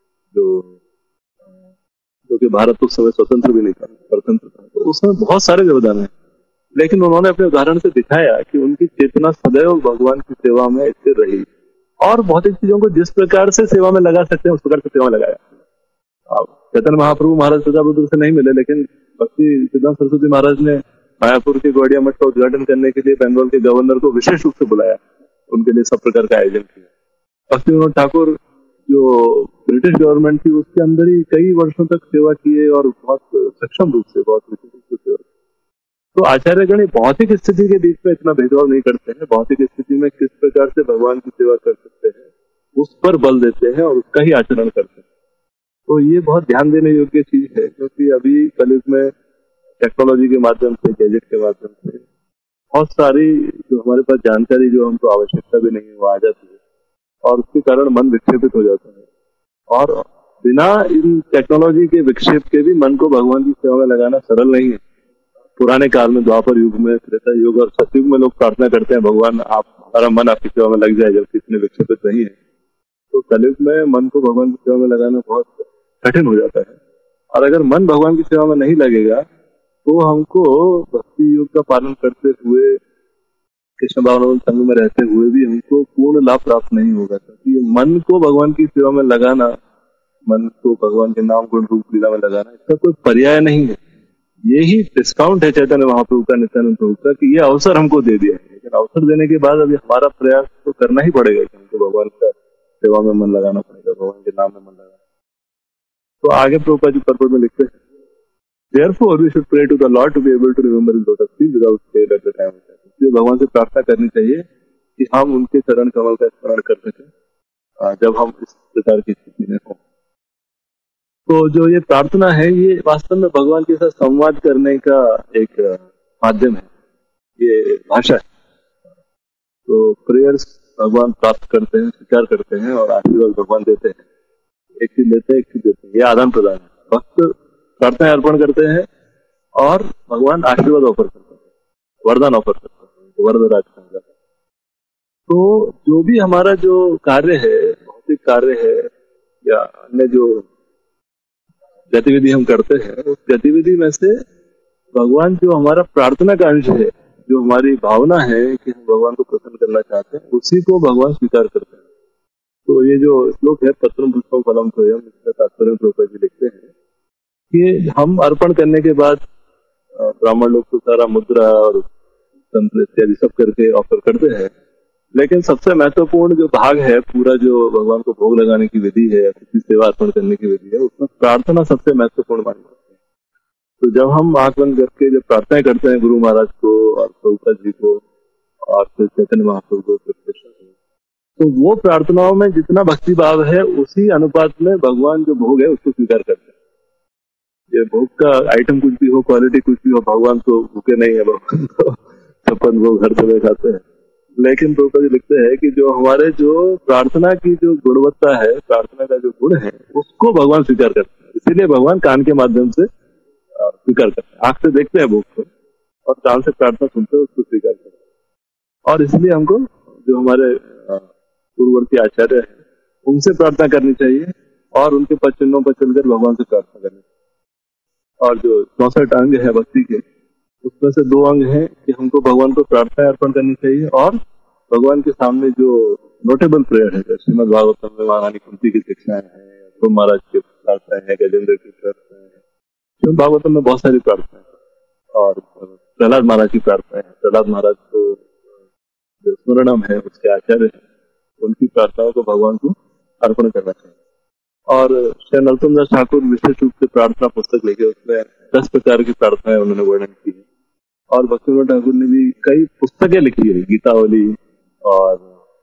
कि भारत उस समय स्वतंत्र भी नहीं था, परतंत्र था, तो उसमें बहुत सारे व्यवधान हैं। लेकिन उन्होंने अपने उदाहरण से दिखाया कि उनकी चेतना सदैव भगवान की सेवा में स्थिर रही, और भौतिक चीजों को जिस प्रकार से सेवा में लगा सकते हैं उस प्रकार से सेवा में लगाया। चैतन्य महाप्रभु महाराज प्रजापति से नहीं मिले, लेकिन भक्ति सिद्धांत सरस्वती महाराज ने मायापुर के गौड़िया मठ का उद्घाटन करने के लिए बंगाल के गवर्नर को विशेष रूप से बुलाया, उनके लिए सब प्रकार का आयोजन किया। भक्ति विनोद ठाकुर जो ब्रिटिश गवर्नमेंट थी उसके अंदर ही कई वर्षों तक सेवा किए, और बहुत सक्षम रूप से, बहुत विशेष रूप से सेवा। तो आचार्यगण भौतिक स्थिति के बीच में इतना भेदभाव नहीं करते हैं, भौतिक स्थिति में किस प्रकार से भगवान की सेवा कर सकते हैं उस पर बल देते हैं और उसका ही आचरण करते हैं। तो ये बहुत ध्यान देने योग्य चीज है, क्योंकि अभी कलयुग में टेक्नोलॉजी के माध्यम से, गैजेट के माध्यम से बहुत सारी जो हमारे पास जानकारी जो हमको आवश्यकता भी नहीं है वो आ जाती है, और उसके कारण मन विक्षेपित हो जाता है। और बिना इन टेक्नोलॉजी के विक्षेप के भी मन को भगवान की सेवा में लगाना सरल नहीं है। पुराने काल में, द्वापर युग में, त्रेता युग और सतयुग में लोग प्रार्थना करते हैं, भगवान आप हमारा मन आपकी सेवा में लग जाए, जबकि इतने विक्षेपित नहीं है। तो कलयुग में मन को भगवान की सेवा में लगाना बहुत कठिन हो जाता है। और अगर मन भगवान की सेवा में नहीं लगेगा तो हमको भक्ति योग का पालन करते हुए, कृष्ण भावनामय संग में रहते हुए भी हमको पूर्ण लाभ प्राप्त नहीं होगा। क्योंकि मन को भगवान की सेवा में लगाना, मन को भगवान के नाम गुण रूप लीला में लगाना, इसका कोई पर्याय नहीं है। यही डिस्काउंट है चैतन्य महाप्रभु का, नित्यानंद प्रभु का, कि ये अवसर हमको दे दिया है। लेकिन अवसर देने के बाद अभी हमारा प्रयास तो करना ही पड़ेगा कि हमको भगवान का सेवा में मन लगाना पड़ेगा, भगवान के नाम में मन लगाना। तो आगे प्रभुपाद जी पर्पट में लिखते हैं, Therefore, we should pray to the Lord to be able to remember His lotus feet without fail at the time of death. इसलिए भगवान से प्रार्थना करनी चाहिए कि हम उनके चरण कमल का स्मरण कर सकें जब हम इस प्रकार की स्थिति में हों। तो जो ये प्रार्थना है, ये वास्तव में भगवान के साथ संवाद करने का एक माध्यम है, ये भाषा है। तो प्रेयर्स भगवान प्राप्त करते हैं, स्वीकार करते हैं और आशीर्वाद भगवान देते हैं। एक चीज लेते हैं, एक चीज देते हैं, ये आदान प्रदान है। भक्त प्रार्थना अर्पण करते हैं और भगवान आशीर्वाद ऑफर करते हैं, वरदान ऑफर करते हैं, वरदराज कहा जाता है। तो जो भी हमारा जो कार्य है, भौतिक कार्य है या अन्य जो गतिविधि हम करते हैं, उस गतिविधि में से भगवान जो हमारा प्रार्थना का अंश है, जो हमारी भावना है कि हम भगवान को प्रसन्न करना चाहते हैं, उसी को भगवान स्वीकार करते हैं। तो ये जो श्लोक है, पत्रम पुष्पम फलम तोयम, इसका तात्पर्य प्रभुपाद जी लिखते हैं कि हम अर्पण करने के बाद ब्राह्मण लोग तो सारा मुद्रा और तंत्र इत्यादि सब करके ऑफर करते हैं, लेकिन सबसे महत्वपूर्ण जो भाग है, पूरा जो भगवान को भोग लगाने की विधि है, किसी सेवा अर्पण करने की विधि है, उसमें प्रार्थना सबसे महत्वपूर्ण मानी जाती है। तो जब हम आंख बंद करके जब प्रार्थना करते हैं गुरु महाराज को और प्रभुपाद जी को और फिर चैतन्य महाप्रभु को, फिर कृष्ण को, तो वो प्रार्थनाओं में जितना भक्ति भाव है, उसी अनुपात में भगवान जो भोग है उसको स्वीकार करते हैं। ये भोग का आइटम कुछ भी हो, क्वालिटी कुछ भी हो, भगवान तो भूखे नहीं है, भगवान तो छप्पन भोग हर समय खाते हैं। लेकिन प्रभुपाद जी लिखते हैं कि जो हमारे जो प्रार्थना की जो गुणवत्ता है, प्रार्थना का जो गुण है, उसको भगवान स्वीकार करते हैं। इसीलिए भगवान कान के माध्यम से स्वीकार करते हैं। आंख से देखते हैं भोग को और कान से प्रार्थना सुनते हैं, उसको स्वीकार करते हैं। और इसलिए हमको जो हमारे पूर्ववर्ती आचार्य है, उनसे प्रार्थना करनी चाहिए और उनके पद चिन्हों पर चलकर भगवान से प्रार्थना करनी चाहिए। और जो 64 अंग है भक्ति के, उसमें से 2 अंग हैं कि हमको भगवान को प्रार्थना अर्पण करनी चाहिए और भगवान के सामने जो नोटेबल प्रेयर है, श्रीमद भागवतम में महारानी कुंती की शिक्षाएं हैं, ध्रुव महाराज की प्रार्थनाएं हैं, गजेंद्र की प्रार्थनाएं हैं, श्रीमद भागवतम में बहुत सारी प्रार्थनाएं हैं, और प्रहलाद महाराज की प्रार्थनाएं हैं। प्रहलाद महाराज को जो स्मरणम है, उसके आचार्य है, उनकी प्रार्थनाओं को भगवान को अर्पण करना चाहिए। और श्री नरोत्तम दास ठाकुर विशेष रूप से प्रार्थना पुस्तक लेके उसमें 10 प्रकार की प्रार्थनाएं उन्होंने वर्णन की है। और भक्तिविनोद ठाकुर ने भी कई पुस्तकें लिखी है, गीतावली और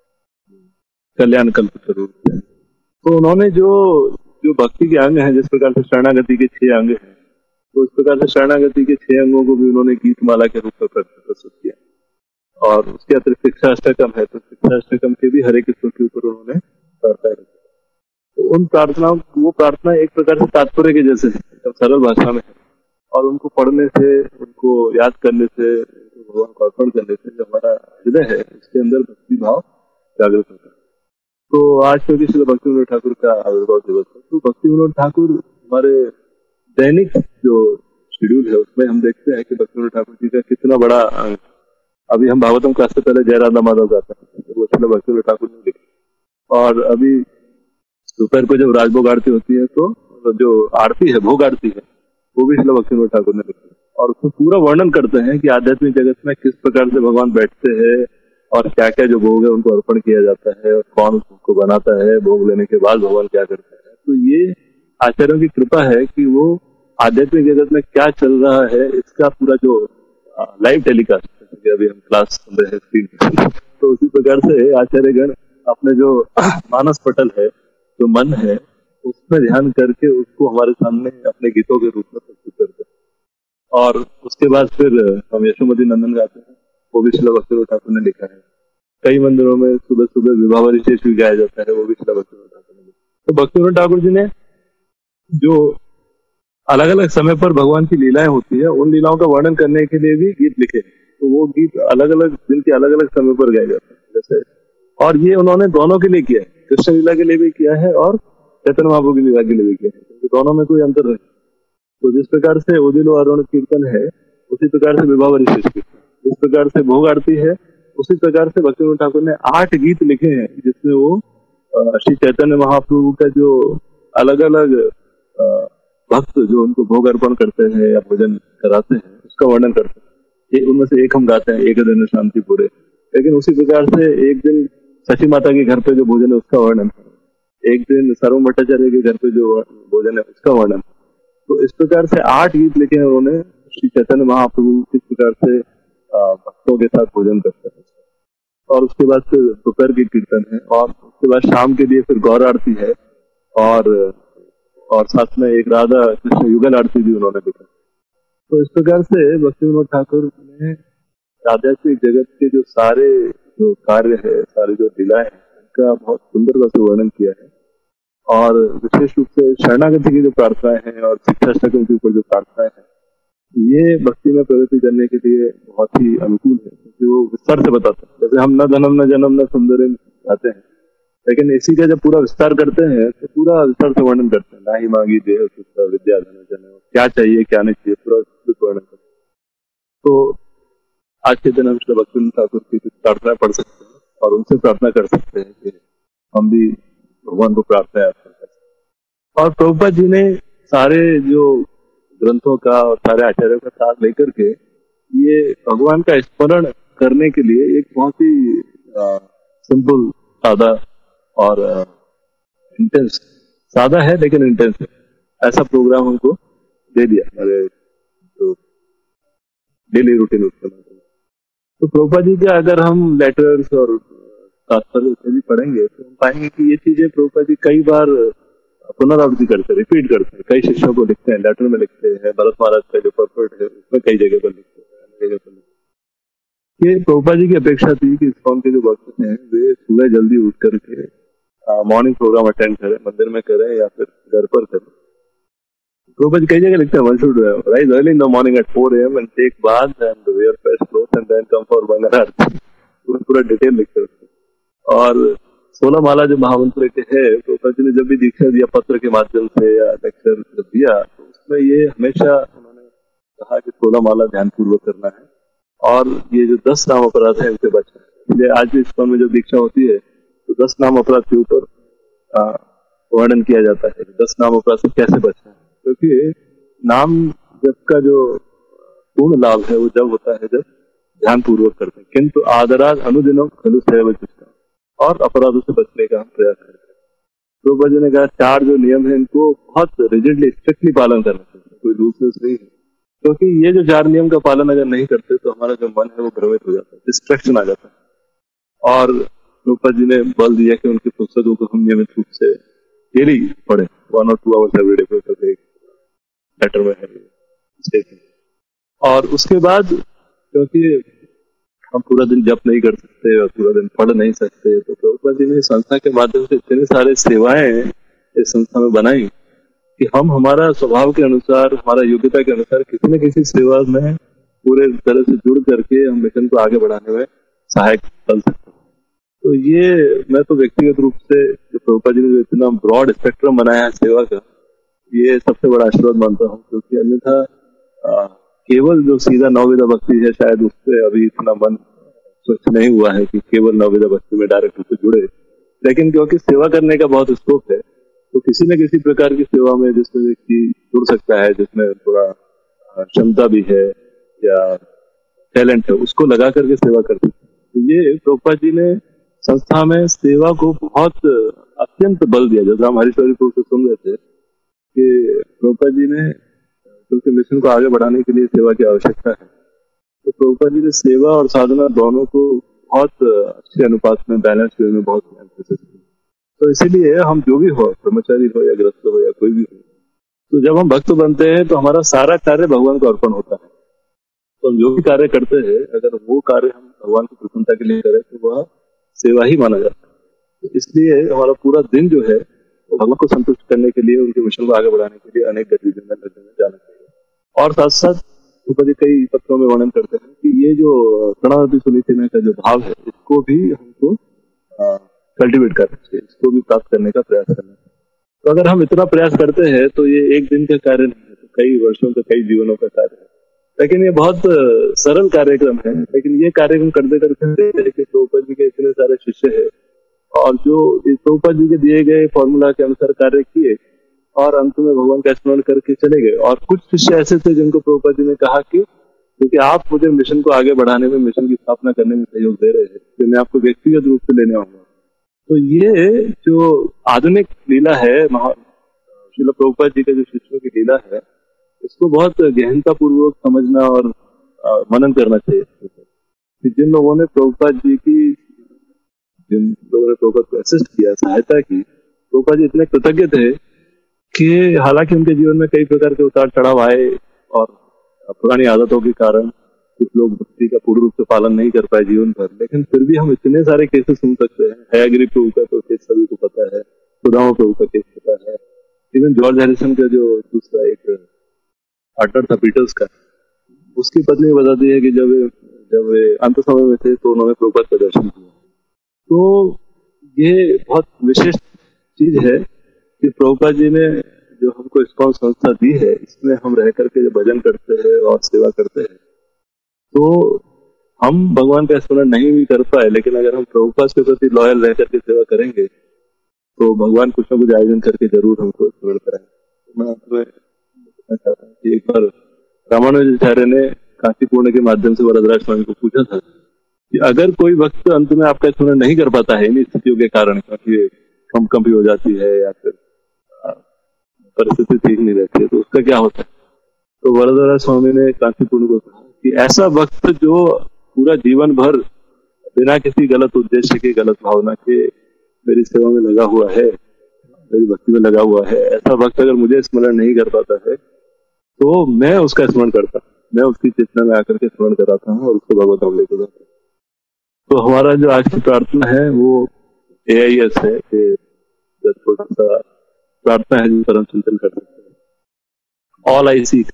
कल्याण कल्पतरू। तो उन्होंने जो भक्ति के अंग हैं, जिस प्रकार से शरणागति के 6 अंग हैं, तो इस प्रकार से शरणागति के 6 अंगों को भी उन्होंने गीतमाला के रूप में प्रस्तुत किया। और उसके अतिरिक्त शिक्षा अष्टकम है, तो शिक्षा अष्टकम के भी हर एक स्तोत्र के ऊपर उन्होंने प्रार्थना की। तो उन प्रार्थनाओं, वो प्रार्थना एक प्रकार से तात्पर्य के जैसे है, एकदम सरल भाषा में है, और उनको पढ़ने से, उनको याद करने से, भगवान को अर्पण करने से जो हमारा हृदय है उसके अंदर भक्ति भाव जागृत होता है। तो आज क्योंकि श्री भक्तिविनोद ठाकुर का आविर्भाव दिवस है, तो भक्तिविनोद ठाकुर हमारे दैनिक जो शेड्यूल है उसमें हम देखते हैं कि भक्तिविनोद ठाकुर जी का कितना बड़ा, अभी हम भागवतम क्लास से पहले जय राधा माधव गाते हैं, तो वो श्री भक्तिविनोद ठाकुर ने लिखा। और अभी दोपहर को जब राजभोग आरती होती है, तो जो आरती है, भोग आरती है, वो भी श्री भक्तिविनोद ठाकुर ने लिखा। और उसमें पूरा वर्णन करते हैं कि आध्यात्मिक जगत में किस प्रकार से भगवान बैठते हैं और क्या क्या जो भोग है उनको अर्पण किया जाता है, और कौन उसको बनाता है, भोग लेने के बाद भगवान क्या करते हैं। तो ये आचार्यों की कृपा है कि वो आध्यात्मिक जगत में क्या चल रहा है, इसका पूरा जो लाइव टेलीकास्ट है, अभी हम क्लास सुन रहे हैं स्क्रीन पर, तो उसी प्रकार से आचार्यगण अपने जो मानस पटल है, जो मन है, उसमें ध्यान करके उसको हमारे सामने अपने गीतों के रूप में प्रस्तुत करते हैं। और उसके बाद फिर हम यशोमती नंदन गाते हैं, वो भी श्रील भक्तिवेदांत ठाकुर ने लिखा है। कई मंदिरों में सुबह सुबह विभावरी शेष भी गाया जाता है, वो भी श्रील भक्तिवेदांत ठाकुर ने लिखा। तो भक्तिवेदांत ठाकुर जी ने जो अलग अलग समय पर भगवान की लीलाएं होती है, उन लीलाओं का वर्णन करने के लिए भी गीत लिखे, तो वो गीत अलग अलग दिन के अलग अलग समय पर गाए जाते हैं जैसे। और ये उन्होंने दोनों के लिए किया है, कृष्ण लीला के लिए भी किया है और चैतन्य महाप्रभु की लीला के लिए भी किया है, क्योंकि दोनों में कोई अंतर नहीं। तो जिस प्रकार से उदिलो अरुण कीर्तन है, उसी प्रकार से विभावरी शेष कीर्तन, जिस प्रकार से भोग आरती है, उसी प्रकार से भक्तिवेदांत ठाकुर ने 8 गीत लिखे हैं, जिसमें वो श्री चैतन्य महाप्रभु का जो अलग अलग भक्त जो उनको भोग अर्पण करते हैं या भोजन कराते हैं, उसका वर्णन करते हैं। उनमें से एक हम गाते हैं, एक दिन शांति पूरे। लेकिन उसी प्रकार से एक दिन सची माता के घर पे जो भोजन है उसका वर्णन, एक दिन सर्व भट्टाचार्य के घर पे जो भोजन है उसका वर्णन। तो इस प्रकार से 8 गीत लिखे हैं उन्होंने, श्री चैतन्य महाप्रभु किस प्रकार से भक्तों के साथ भोजन करते हैं। और उसके बाद फिर दोपहर की कीर्तन है, और उसके बाद शाम के लिए फिर गौर आरती है, और साथ में एक राधा कृष्ण युगल आरती भी उन्होंने लिखा। तो इस प्रकार से भक्तिविनोद ठाकुर ने आध्यात्मिक जगत के जो सारे जो कार्य है, सारे जो लीलाएं हैं, उनका बहुत सुंदरता से वर्णन किया है। और विशेष रूप से शरणागति की जो प्रार्थनाएं हैं और शिक्षा शक्ति के ऊपर जो प्रार्थनाएं हैं, ये भक्ति में प्रगति करने के लिए बहुत ही अनुकूल है, क्योंकि वो विस्तार से बताते हैं। जैसे हम न धनम न जन्म न सुंदर गाते हैं, लेकिन इसी का जब पूरा विस्तार करते हैं तो पूरा विस्तार से वर्णन करते हैं। ना ही मांगी देह सुख विद्या धन जन, क्या चाहिए क्या नहीं चाहिए, पूरा वर्णन करते हैं। तो आज के दिन हम श्री भक्तिविनोद ठाकुर की प्रार्थना पढ़ सकते हैं और उनसे प्रार्थना कर सकते हैं कि हम भी भगवान को प्रार्थना याद कर सकते। और प्रभुपाद जी ने सारे जो ग्रंथों का और सारे आचार्यों का साथ लेकर के ये भगवान का स्मरण करने के लिए एक बहुत ही सिंपल, सादा और इंटेंस, सादा है लेकिन इंटेंस है, ऐसा प्रोग्राम हमको दे दिया हमारे जो डेली रूटीन उसके माध्यम। तो प्रभुपाद जी के अगर हम लेटर्स और तात्पर्य भी पढ़ेंगे तो हम पाएंगे कि ये चीजें प्रभुपाद जी कई बार पुनरावृत्ति करते हैं, रिपीट करते हैं। कई शिष्यों को लिखते हैं, लेटर में लिखते हैं, भरत महाराज का जो पर्पट है उसमें कई जगह पर लिखते हैं। ये प्रभुपाद जी की अपेक्षा थी कि इस्कॉन के जो भक्त हैं वे सुबह जल्दी उठ करके मॉर्निंग प्रोग्राम अटेंड करें, मंदिर में करें या फिर घर पर करें। प्रभुपाद जी कई जगह लिखते हैं, one should rise early in the morning at 4 AM and take bath and wear fresh clothes and then come for mangal aarti, पूरा डिटेल लिखते हैं। और 16 माला जो महामंत्र के है, प्रभुपाद जी ने जब भी दीक्षा दिया पत्र के माध्यम से या लेक्चर दिया, तो उसमें ये हमेशा उन्होंने कहा कि 16 माला ध्यान पूर्वक करना है और ये जो 10 नाम अपराध है इनसे बचना है। इसलिए आज भी इस्कॉन में जब दीक्षा होती है तो 10 नाम अपराध के ऊपर वर्णन किया जाता है, 10 नाम अपराध से कैसे बचना है। क्योंकि नाम जप का जो पूर्ण लाभ है वो जब होता है जब ध्यान पूर्वक करते हैं। किंतु आदराज अनुदिनों खलु सेवा चेष्टा, और अपराधों से बचने का हम प्रयास करते हैं। तो भजन ने कहा 4 जो नियम है इनको बहुत रिजिडली स्ट्रिक्टली पालन करना चाहिए, कोई रूल्स नहीं है। क्योंकि ये जो 4 नियम का पालन अगर नहीं करते तो हमारा जो मन है वो भ्रमित हो जाता है, डिस्ट्रैक्शन आ जाता है। और रूपा जी ने बल दिया कि उनकी पुस्तकों को हम नियमित रूप से डेली पढ़े, 1 or 2 hours every day, letter में है। और उसके बाद क्योंकि हम पूरा दिन जप नहीं कर सकते और पूरा दिन पढ़ नहीं सकते, तो प्रभुपाद जी ने संस्था के माध्यम से इतने सारे सेवाएं इस संस्था में बनाई कि हम हमारा स्वभाव के अनुसार, हमारा योग्यता के अनुसार किसी न किसी सेवा में पूरे तरह से जुड़ करके हम मिशन को आगे बढ़ाने में सहायक बन सकते हैं। तो ये मैं तो व्यक्तिगत रूप से जो प्रभुपाद जी ने जो इतना ब्रॉड स्पेक्ट्रम बनाया है सेवा का, ये सबसे बड़ा आशीर्वाद मानता हूँ। क्योंकि अन्यथा केवल जो सीधा नवविधा भक्ति है, शायद उससे अभी इतना मन स्वच्छ नहीं हुआ है कि केवल नवविधा भक्ति में डायरेक्ट रूप से जुड़े। लेकिन क्योंकि सेवा करने का बहुत स्कोप है, तो किसी न किसी प्रकार की सेवा में जिसमें व्यक्ति जुड़ सकता है, जिसमें थोड़ा क्षमता भी है या टैलेंट है, उसको लगा करके सेवा कर सकते हैं। तो ये प्रभुपाद जी ने संस्था में सेवा को बहुत अत्यंत बल दिया। जैसे हम हरीश्वरी को सुन रहे थे कि प्रभुपाद जी ने, क्योंकि मिशन को आगे बढ़ाने के लिए सेवा की आवश्यकता है, तो प्रभुपाद जी ने सेवा और साधना दोनों को बहुत अच्छे अनुपात में, बैलेंस वे में बहुत एम्फेसिस किया। तो इसीलिए हम जो भी हो, ब्रह्मचारी हो या गृहस्थ हो या कोई भी हो, तो जब हम भक्त बनते हैं तो हमारा सारा कार्य भगवान को अर्पण होता है। तो हम जो भी कार्य करते हैं, अगर वो कार्य हम भगवान की प्रसन्नता के लिए करें तो वह सेवा ही माना जाता है। तो इसलिए हमारा पूरा दिन जो है वो भगवान को संतुष्ट करने के लिए, उनके मिशन को आगे बढ़ाने के लिए अनेक गतिविधियों में जाना चाहिए। और साथ साथ ऊपर कई पत्रों में वर्णन करते हैं कि ये जो शरणागति सुनीतिना का जो भाव है, इसको भी हमको कल्टिवेट करना चाहिए, इसको भी प्राप्त करने का प्रयास करना चाहिए। तो अगर हम इतना प्रयास करते हैं तो ये एक दिन का कार्य नहीं है, तो कई वर्षों का, कई जीवनों का कार्य है। लेकिन ये बहुत सरल कार्यक्रम है। लेकिन ये कार्यक्रम करते करते कि प्रभुपाद जी के इतने सारे शिष्य है, और जो प्रभुपाद जी के दिए गए फॉर्मूला के अनुसार कार्य किए और अंत में भगवान का स्मरण करके चले गए। और कुछ शिष्य ऐसे थे जिनको प्रभुपाद जी ने कहा कि क्योंकि आप मुझे मिशन को आगे बढ़ाने में, मिशन की स्थापना करने में सहयोग दे रहे हैं, तो मैं आपको व्यक्तिगत रूप से लेने आऊंगा। तो ये जो आधुनिक लीला है, श्रील प्रभुपाद जी के जो शिष्यों की लीला है, इसको बहुत गहनता पूर्वक समझना और मनन करना चाहिए। कि जिन लोगों ने प्रभुपाद जी की, जिन लोगों ने प्रभुपाद को असिस्ट किया, सहायता की, प्रभुपाद जी इतने कृतज्ञ थे कि हालांकि उनके जीवन में कई प्रकार के उतार चढ़ाव आए और पुरानी आदतों के कारण कुछ लोग भक्ति का पूर्ण रूप से पालन नहीं कर पाए जीवन भर, लेकिन फिर भी हम इतने सारे केसेस सुन सकते हैं। हयागिरी प्रभु का तो केस सभी को पता है, सुदामा प्रभु का केस पता है, इवन जॉर्ज हैरिसन का जो दूसरा एक पार्टनर था पीटर्स का, उसकी पत्नी बताती है कि जब वे अंत समय में थे तो उन्होंने प्रभुपाद का दर्शन किया। तो ये बहुत विशेष चीज है कि प्रभुपाद जी ने जो हमको इस्कॉन संस्था दी है, इसमें हम रह करके जो भजन करते हैं और सेवा करते हैं, तो हम भगवान का स्मरण नहीं भी कर पाए, लेकिन अगर हम प्रभुपाद के प्रति लॉयल रह करके सेवा करेंगे तो भगवान कुछ न कुछ आयोजन करके जरूर हमको स्मरण कराएंगे। मैं तुम्हें बताना चाहता हूँ कि एक बार रामानुजाचार्य ने काशीपूर्ण के माध्यम से वरदराज स्वामी को पूछा था कि अगर कोई वक्त अंत में आपका स्मरण नहीं कर पाता है इन स्थितियों के कारण, क्योंकि कंपी हो जाती है या फिर परिस्थिति ठीक नहीं रहती है, तो उसका क्या होता है? तो वरदराज स्वामी ने काशीपूर्ण को कहा कि ऐसा वक्त जो पूरा जीवन भर बिना किसी गलत उद्देश्य के, गलत भावना के मेरी सेवा में लगा हुआ है, मेरी भक्ति में लगा हुआ है, ऐसा वक्त अगर मुझे स्मरण नहीं कर पाता है तो मैं उसका स्मरण करता, मैं उसकी चेतना में आकर के स्मरण कराता हूँ और उसको भगवत धाम लेकर जाता हूँ। तो हमारा जो आज की प्रार्थना है वो AIS है कि छोटा सा प्रार्थना है जो परम चिंतन कर सकते हैं। ऑल आई सीक,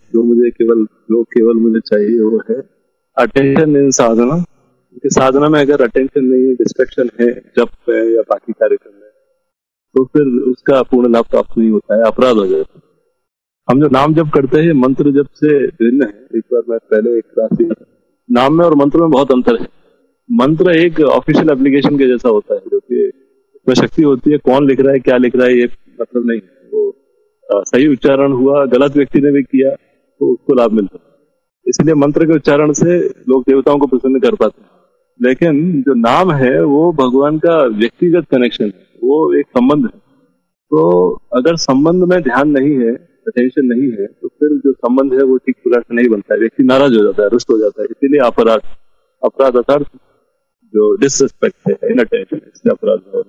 जो केवल मुझे चाहिए वो है अटेंशन इन साधना। क्योंकि साधना में अगर अटेंशन नहीं है, डिस्ट्रैक्शन है जप में या बाकी कार्यक्रम में, तो फिर उसका पूर्ण लाभ प्राप्त नहीं होता है, अपराध हो जाता है। हम जो नाम जप करते हैं मंत्र जप से भिन्न है। एक बार मैं पहले एक क्लास दिया था, नाम में और मंत्र में बहुत अंतर है। मंत्र एक ऑफिशियल एप्लीकेशन के जैसा होता है, जो कि उसमें शक्ति होती है, कौन लिख रहा है क्या लिख रहा है ये मतलब नहीं है, वो सही उच्चारण हुआ, गलत व्यक्ति ने भी किया तो उसको लाभ मिलता है। इसलिए मंत्र के उच्चारण से लोग देवताओं को प्रसन्न कर पाते हैं। लेकिन जो नाम है वो भगवान का व्यक्तिगत कनेक्शन है, वो एक संबंध है। तो अगर संबंध में ध्यान नहीं है, अटेंशन नहीं है, तो फिर जो संबंध है वो ठीक प्रकार से नहीं बनता है, व्यक्ति नाराज हो जाता है, रुष्ट हो जाता है। इसीलिए अपराध अर्थात जो डिसरिस्पेक्ट है, इनअटेंशन, इससे अपराध भावना।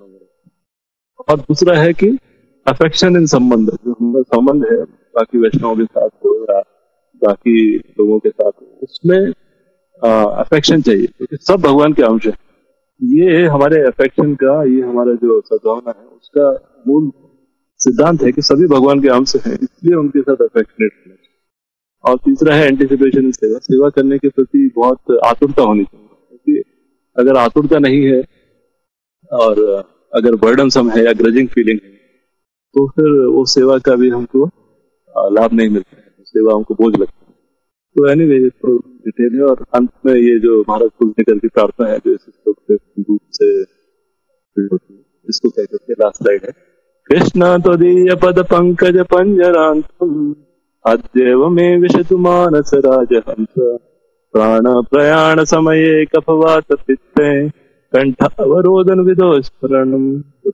और दूसरा है कि अफेक्शन इन संबंध, जो हमारा संबंध है बाकी वैष्णवों के साथ हो या बाकी लोगों के साथ हो, उसमें अफेक्शन चाहिए, क्योंकि सब भगवान के अंश है। ये हमारे अफेक्शन का, ये हमारा जो सद्भावना है उसका मूल सिद्धांत है कि सभी भगवान के अंश हैं, इसलिए उनके साथ अफेक्शनेट होना चाहिए। और तीसरा है एंटिसिपेशन इन सेवा करने के प्रति बहुत आतुरता होनी चाहिए। क्योंकि अगर आतुरता नहीं है और अगर बर्डनसम है या ग्रजिंग फीलिंग है, तो फिर वो सेवा का भी हमको लाभ नहीं मिलता है, सेवा हमको बोझ लगता है। तो एनीवे तो डिटेल है। और अंत में ये जो महाराज कुलशेखर की प्रार्थना है, जो इस श्लोक से रूप से इसको कह करके लास्ट स्लाइड है, कृष्ण त्वदीय पद पंकज पंजरांतम अद्यैव मे विशतु मानस राजहंस प्राण प्रयाण समये कफवात पित्ते कंठावरोदन विदोस्फरणम।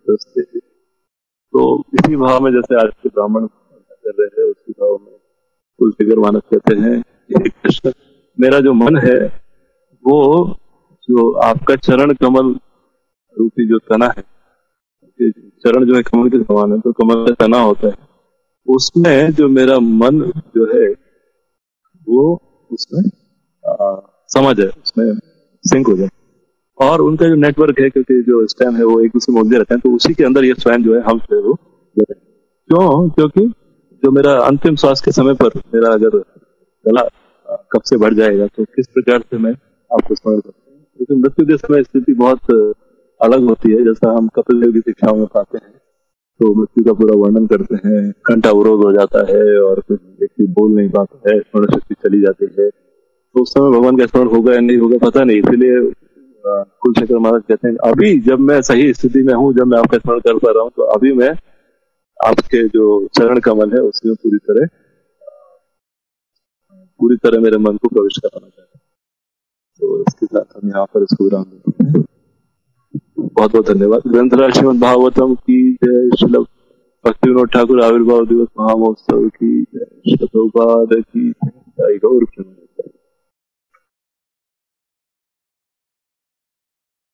तो इसी भाव में जैसे आज के ब्राह्मण कर रहे हैं, उसी भाव में कुलशेखर मानस कहते हैं, कृष्ण मेरा जो मन है वो जो आपका चरण कमल रूपी जो तना है चरण जो है कमल के समान है, तो कमल का तना होता है, उसमें जो मेरा मन जो है वो उसमें समझ है, उसमें सिंक हो जाए। और उनका जो नेटवर्क है, क्योंकि जो स्टेम है वो एक दूसरे में उलझे रहते हैं, तो उसी के अंदर ये स्वयं जो है हम जो है वो क्यों, क्योंकि जो मेरा अंतिम श्वास के समय पर मेरा अगर गला कब से बढ़ जाएगा तो किस प्रकार से मैं आपको स्मरण करता हूँ। लेकिन मृत्यु के समय स्थिति बहुत अलग होती है, जैसा हम कपिल देव की शिक्षाओं में पाते हैं, तो मृत्यु का पूरा वर्णन करते हैं, कंठा अवरोध हो जाता है और फिर व्यक्ति बोल नहीं पाता है, स्मरण शक्ति चली जाती है, तो उस समय भगवान का स्मरण होगा या नहीं होगा पता नहीं। इसलिए कुलशेखर महाराज कहते हैं अभी जब मैं सही स्थिति में हूँ, जब मैं आपका स्मरण कर पा रहा हूँ, तो अभी मैं आपके जो चरण कमल है उसमें पूरी तरह मेरे मन को प्रविष्ट कराना चाहता हूँ। तो इसके साथ हम यहाँ पर इसको विराम देते हैं। बहुत बहुत धन्यवाद। ग्रंथराज श्रीमद् भागवतम की जय। श्रील भक्ति विनोद ठाकुर आविर्भाव दिवस महामहोत्सव की जय। श्रील प्रभुपाद की जय। गौर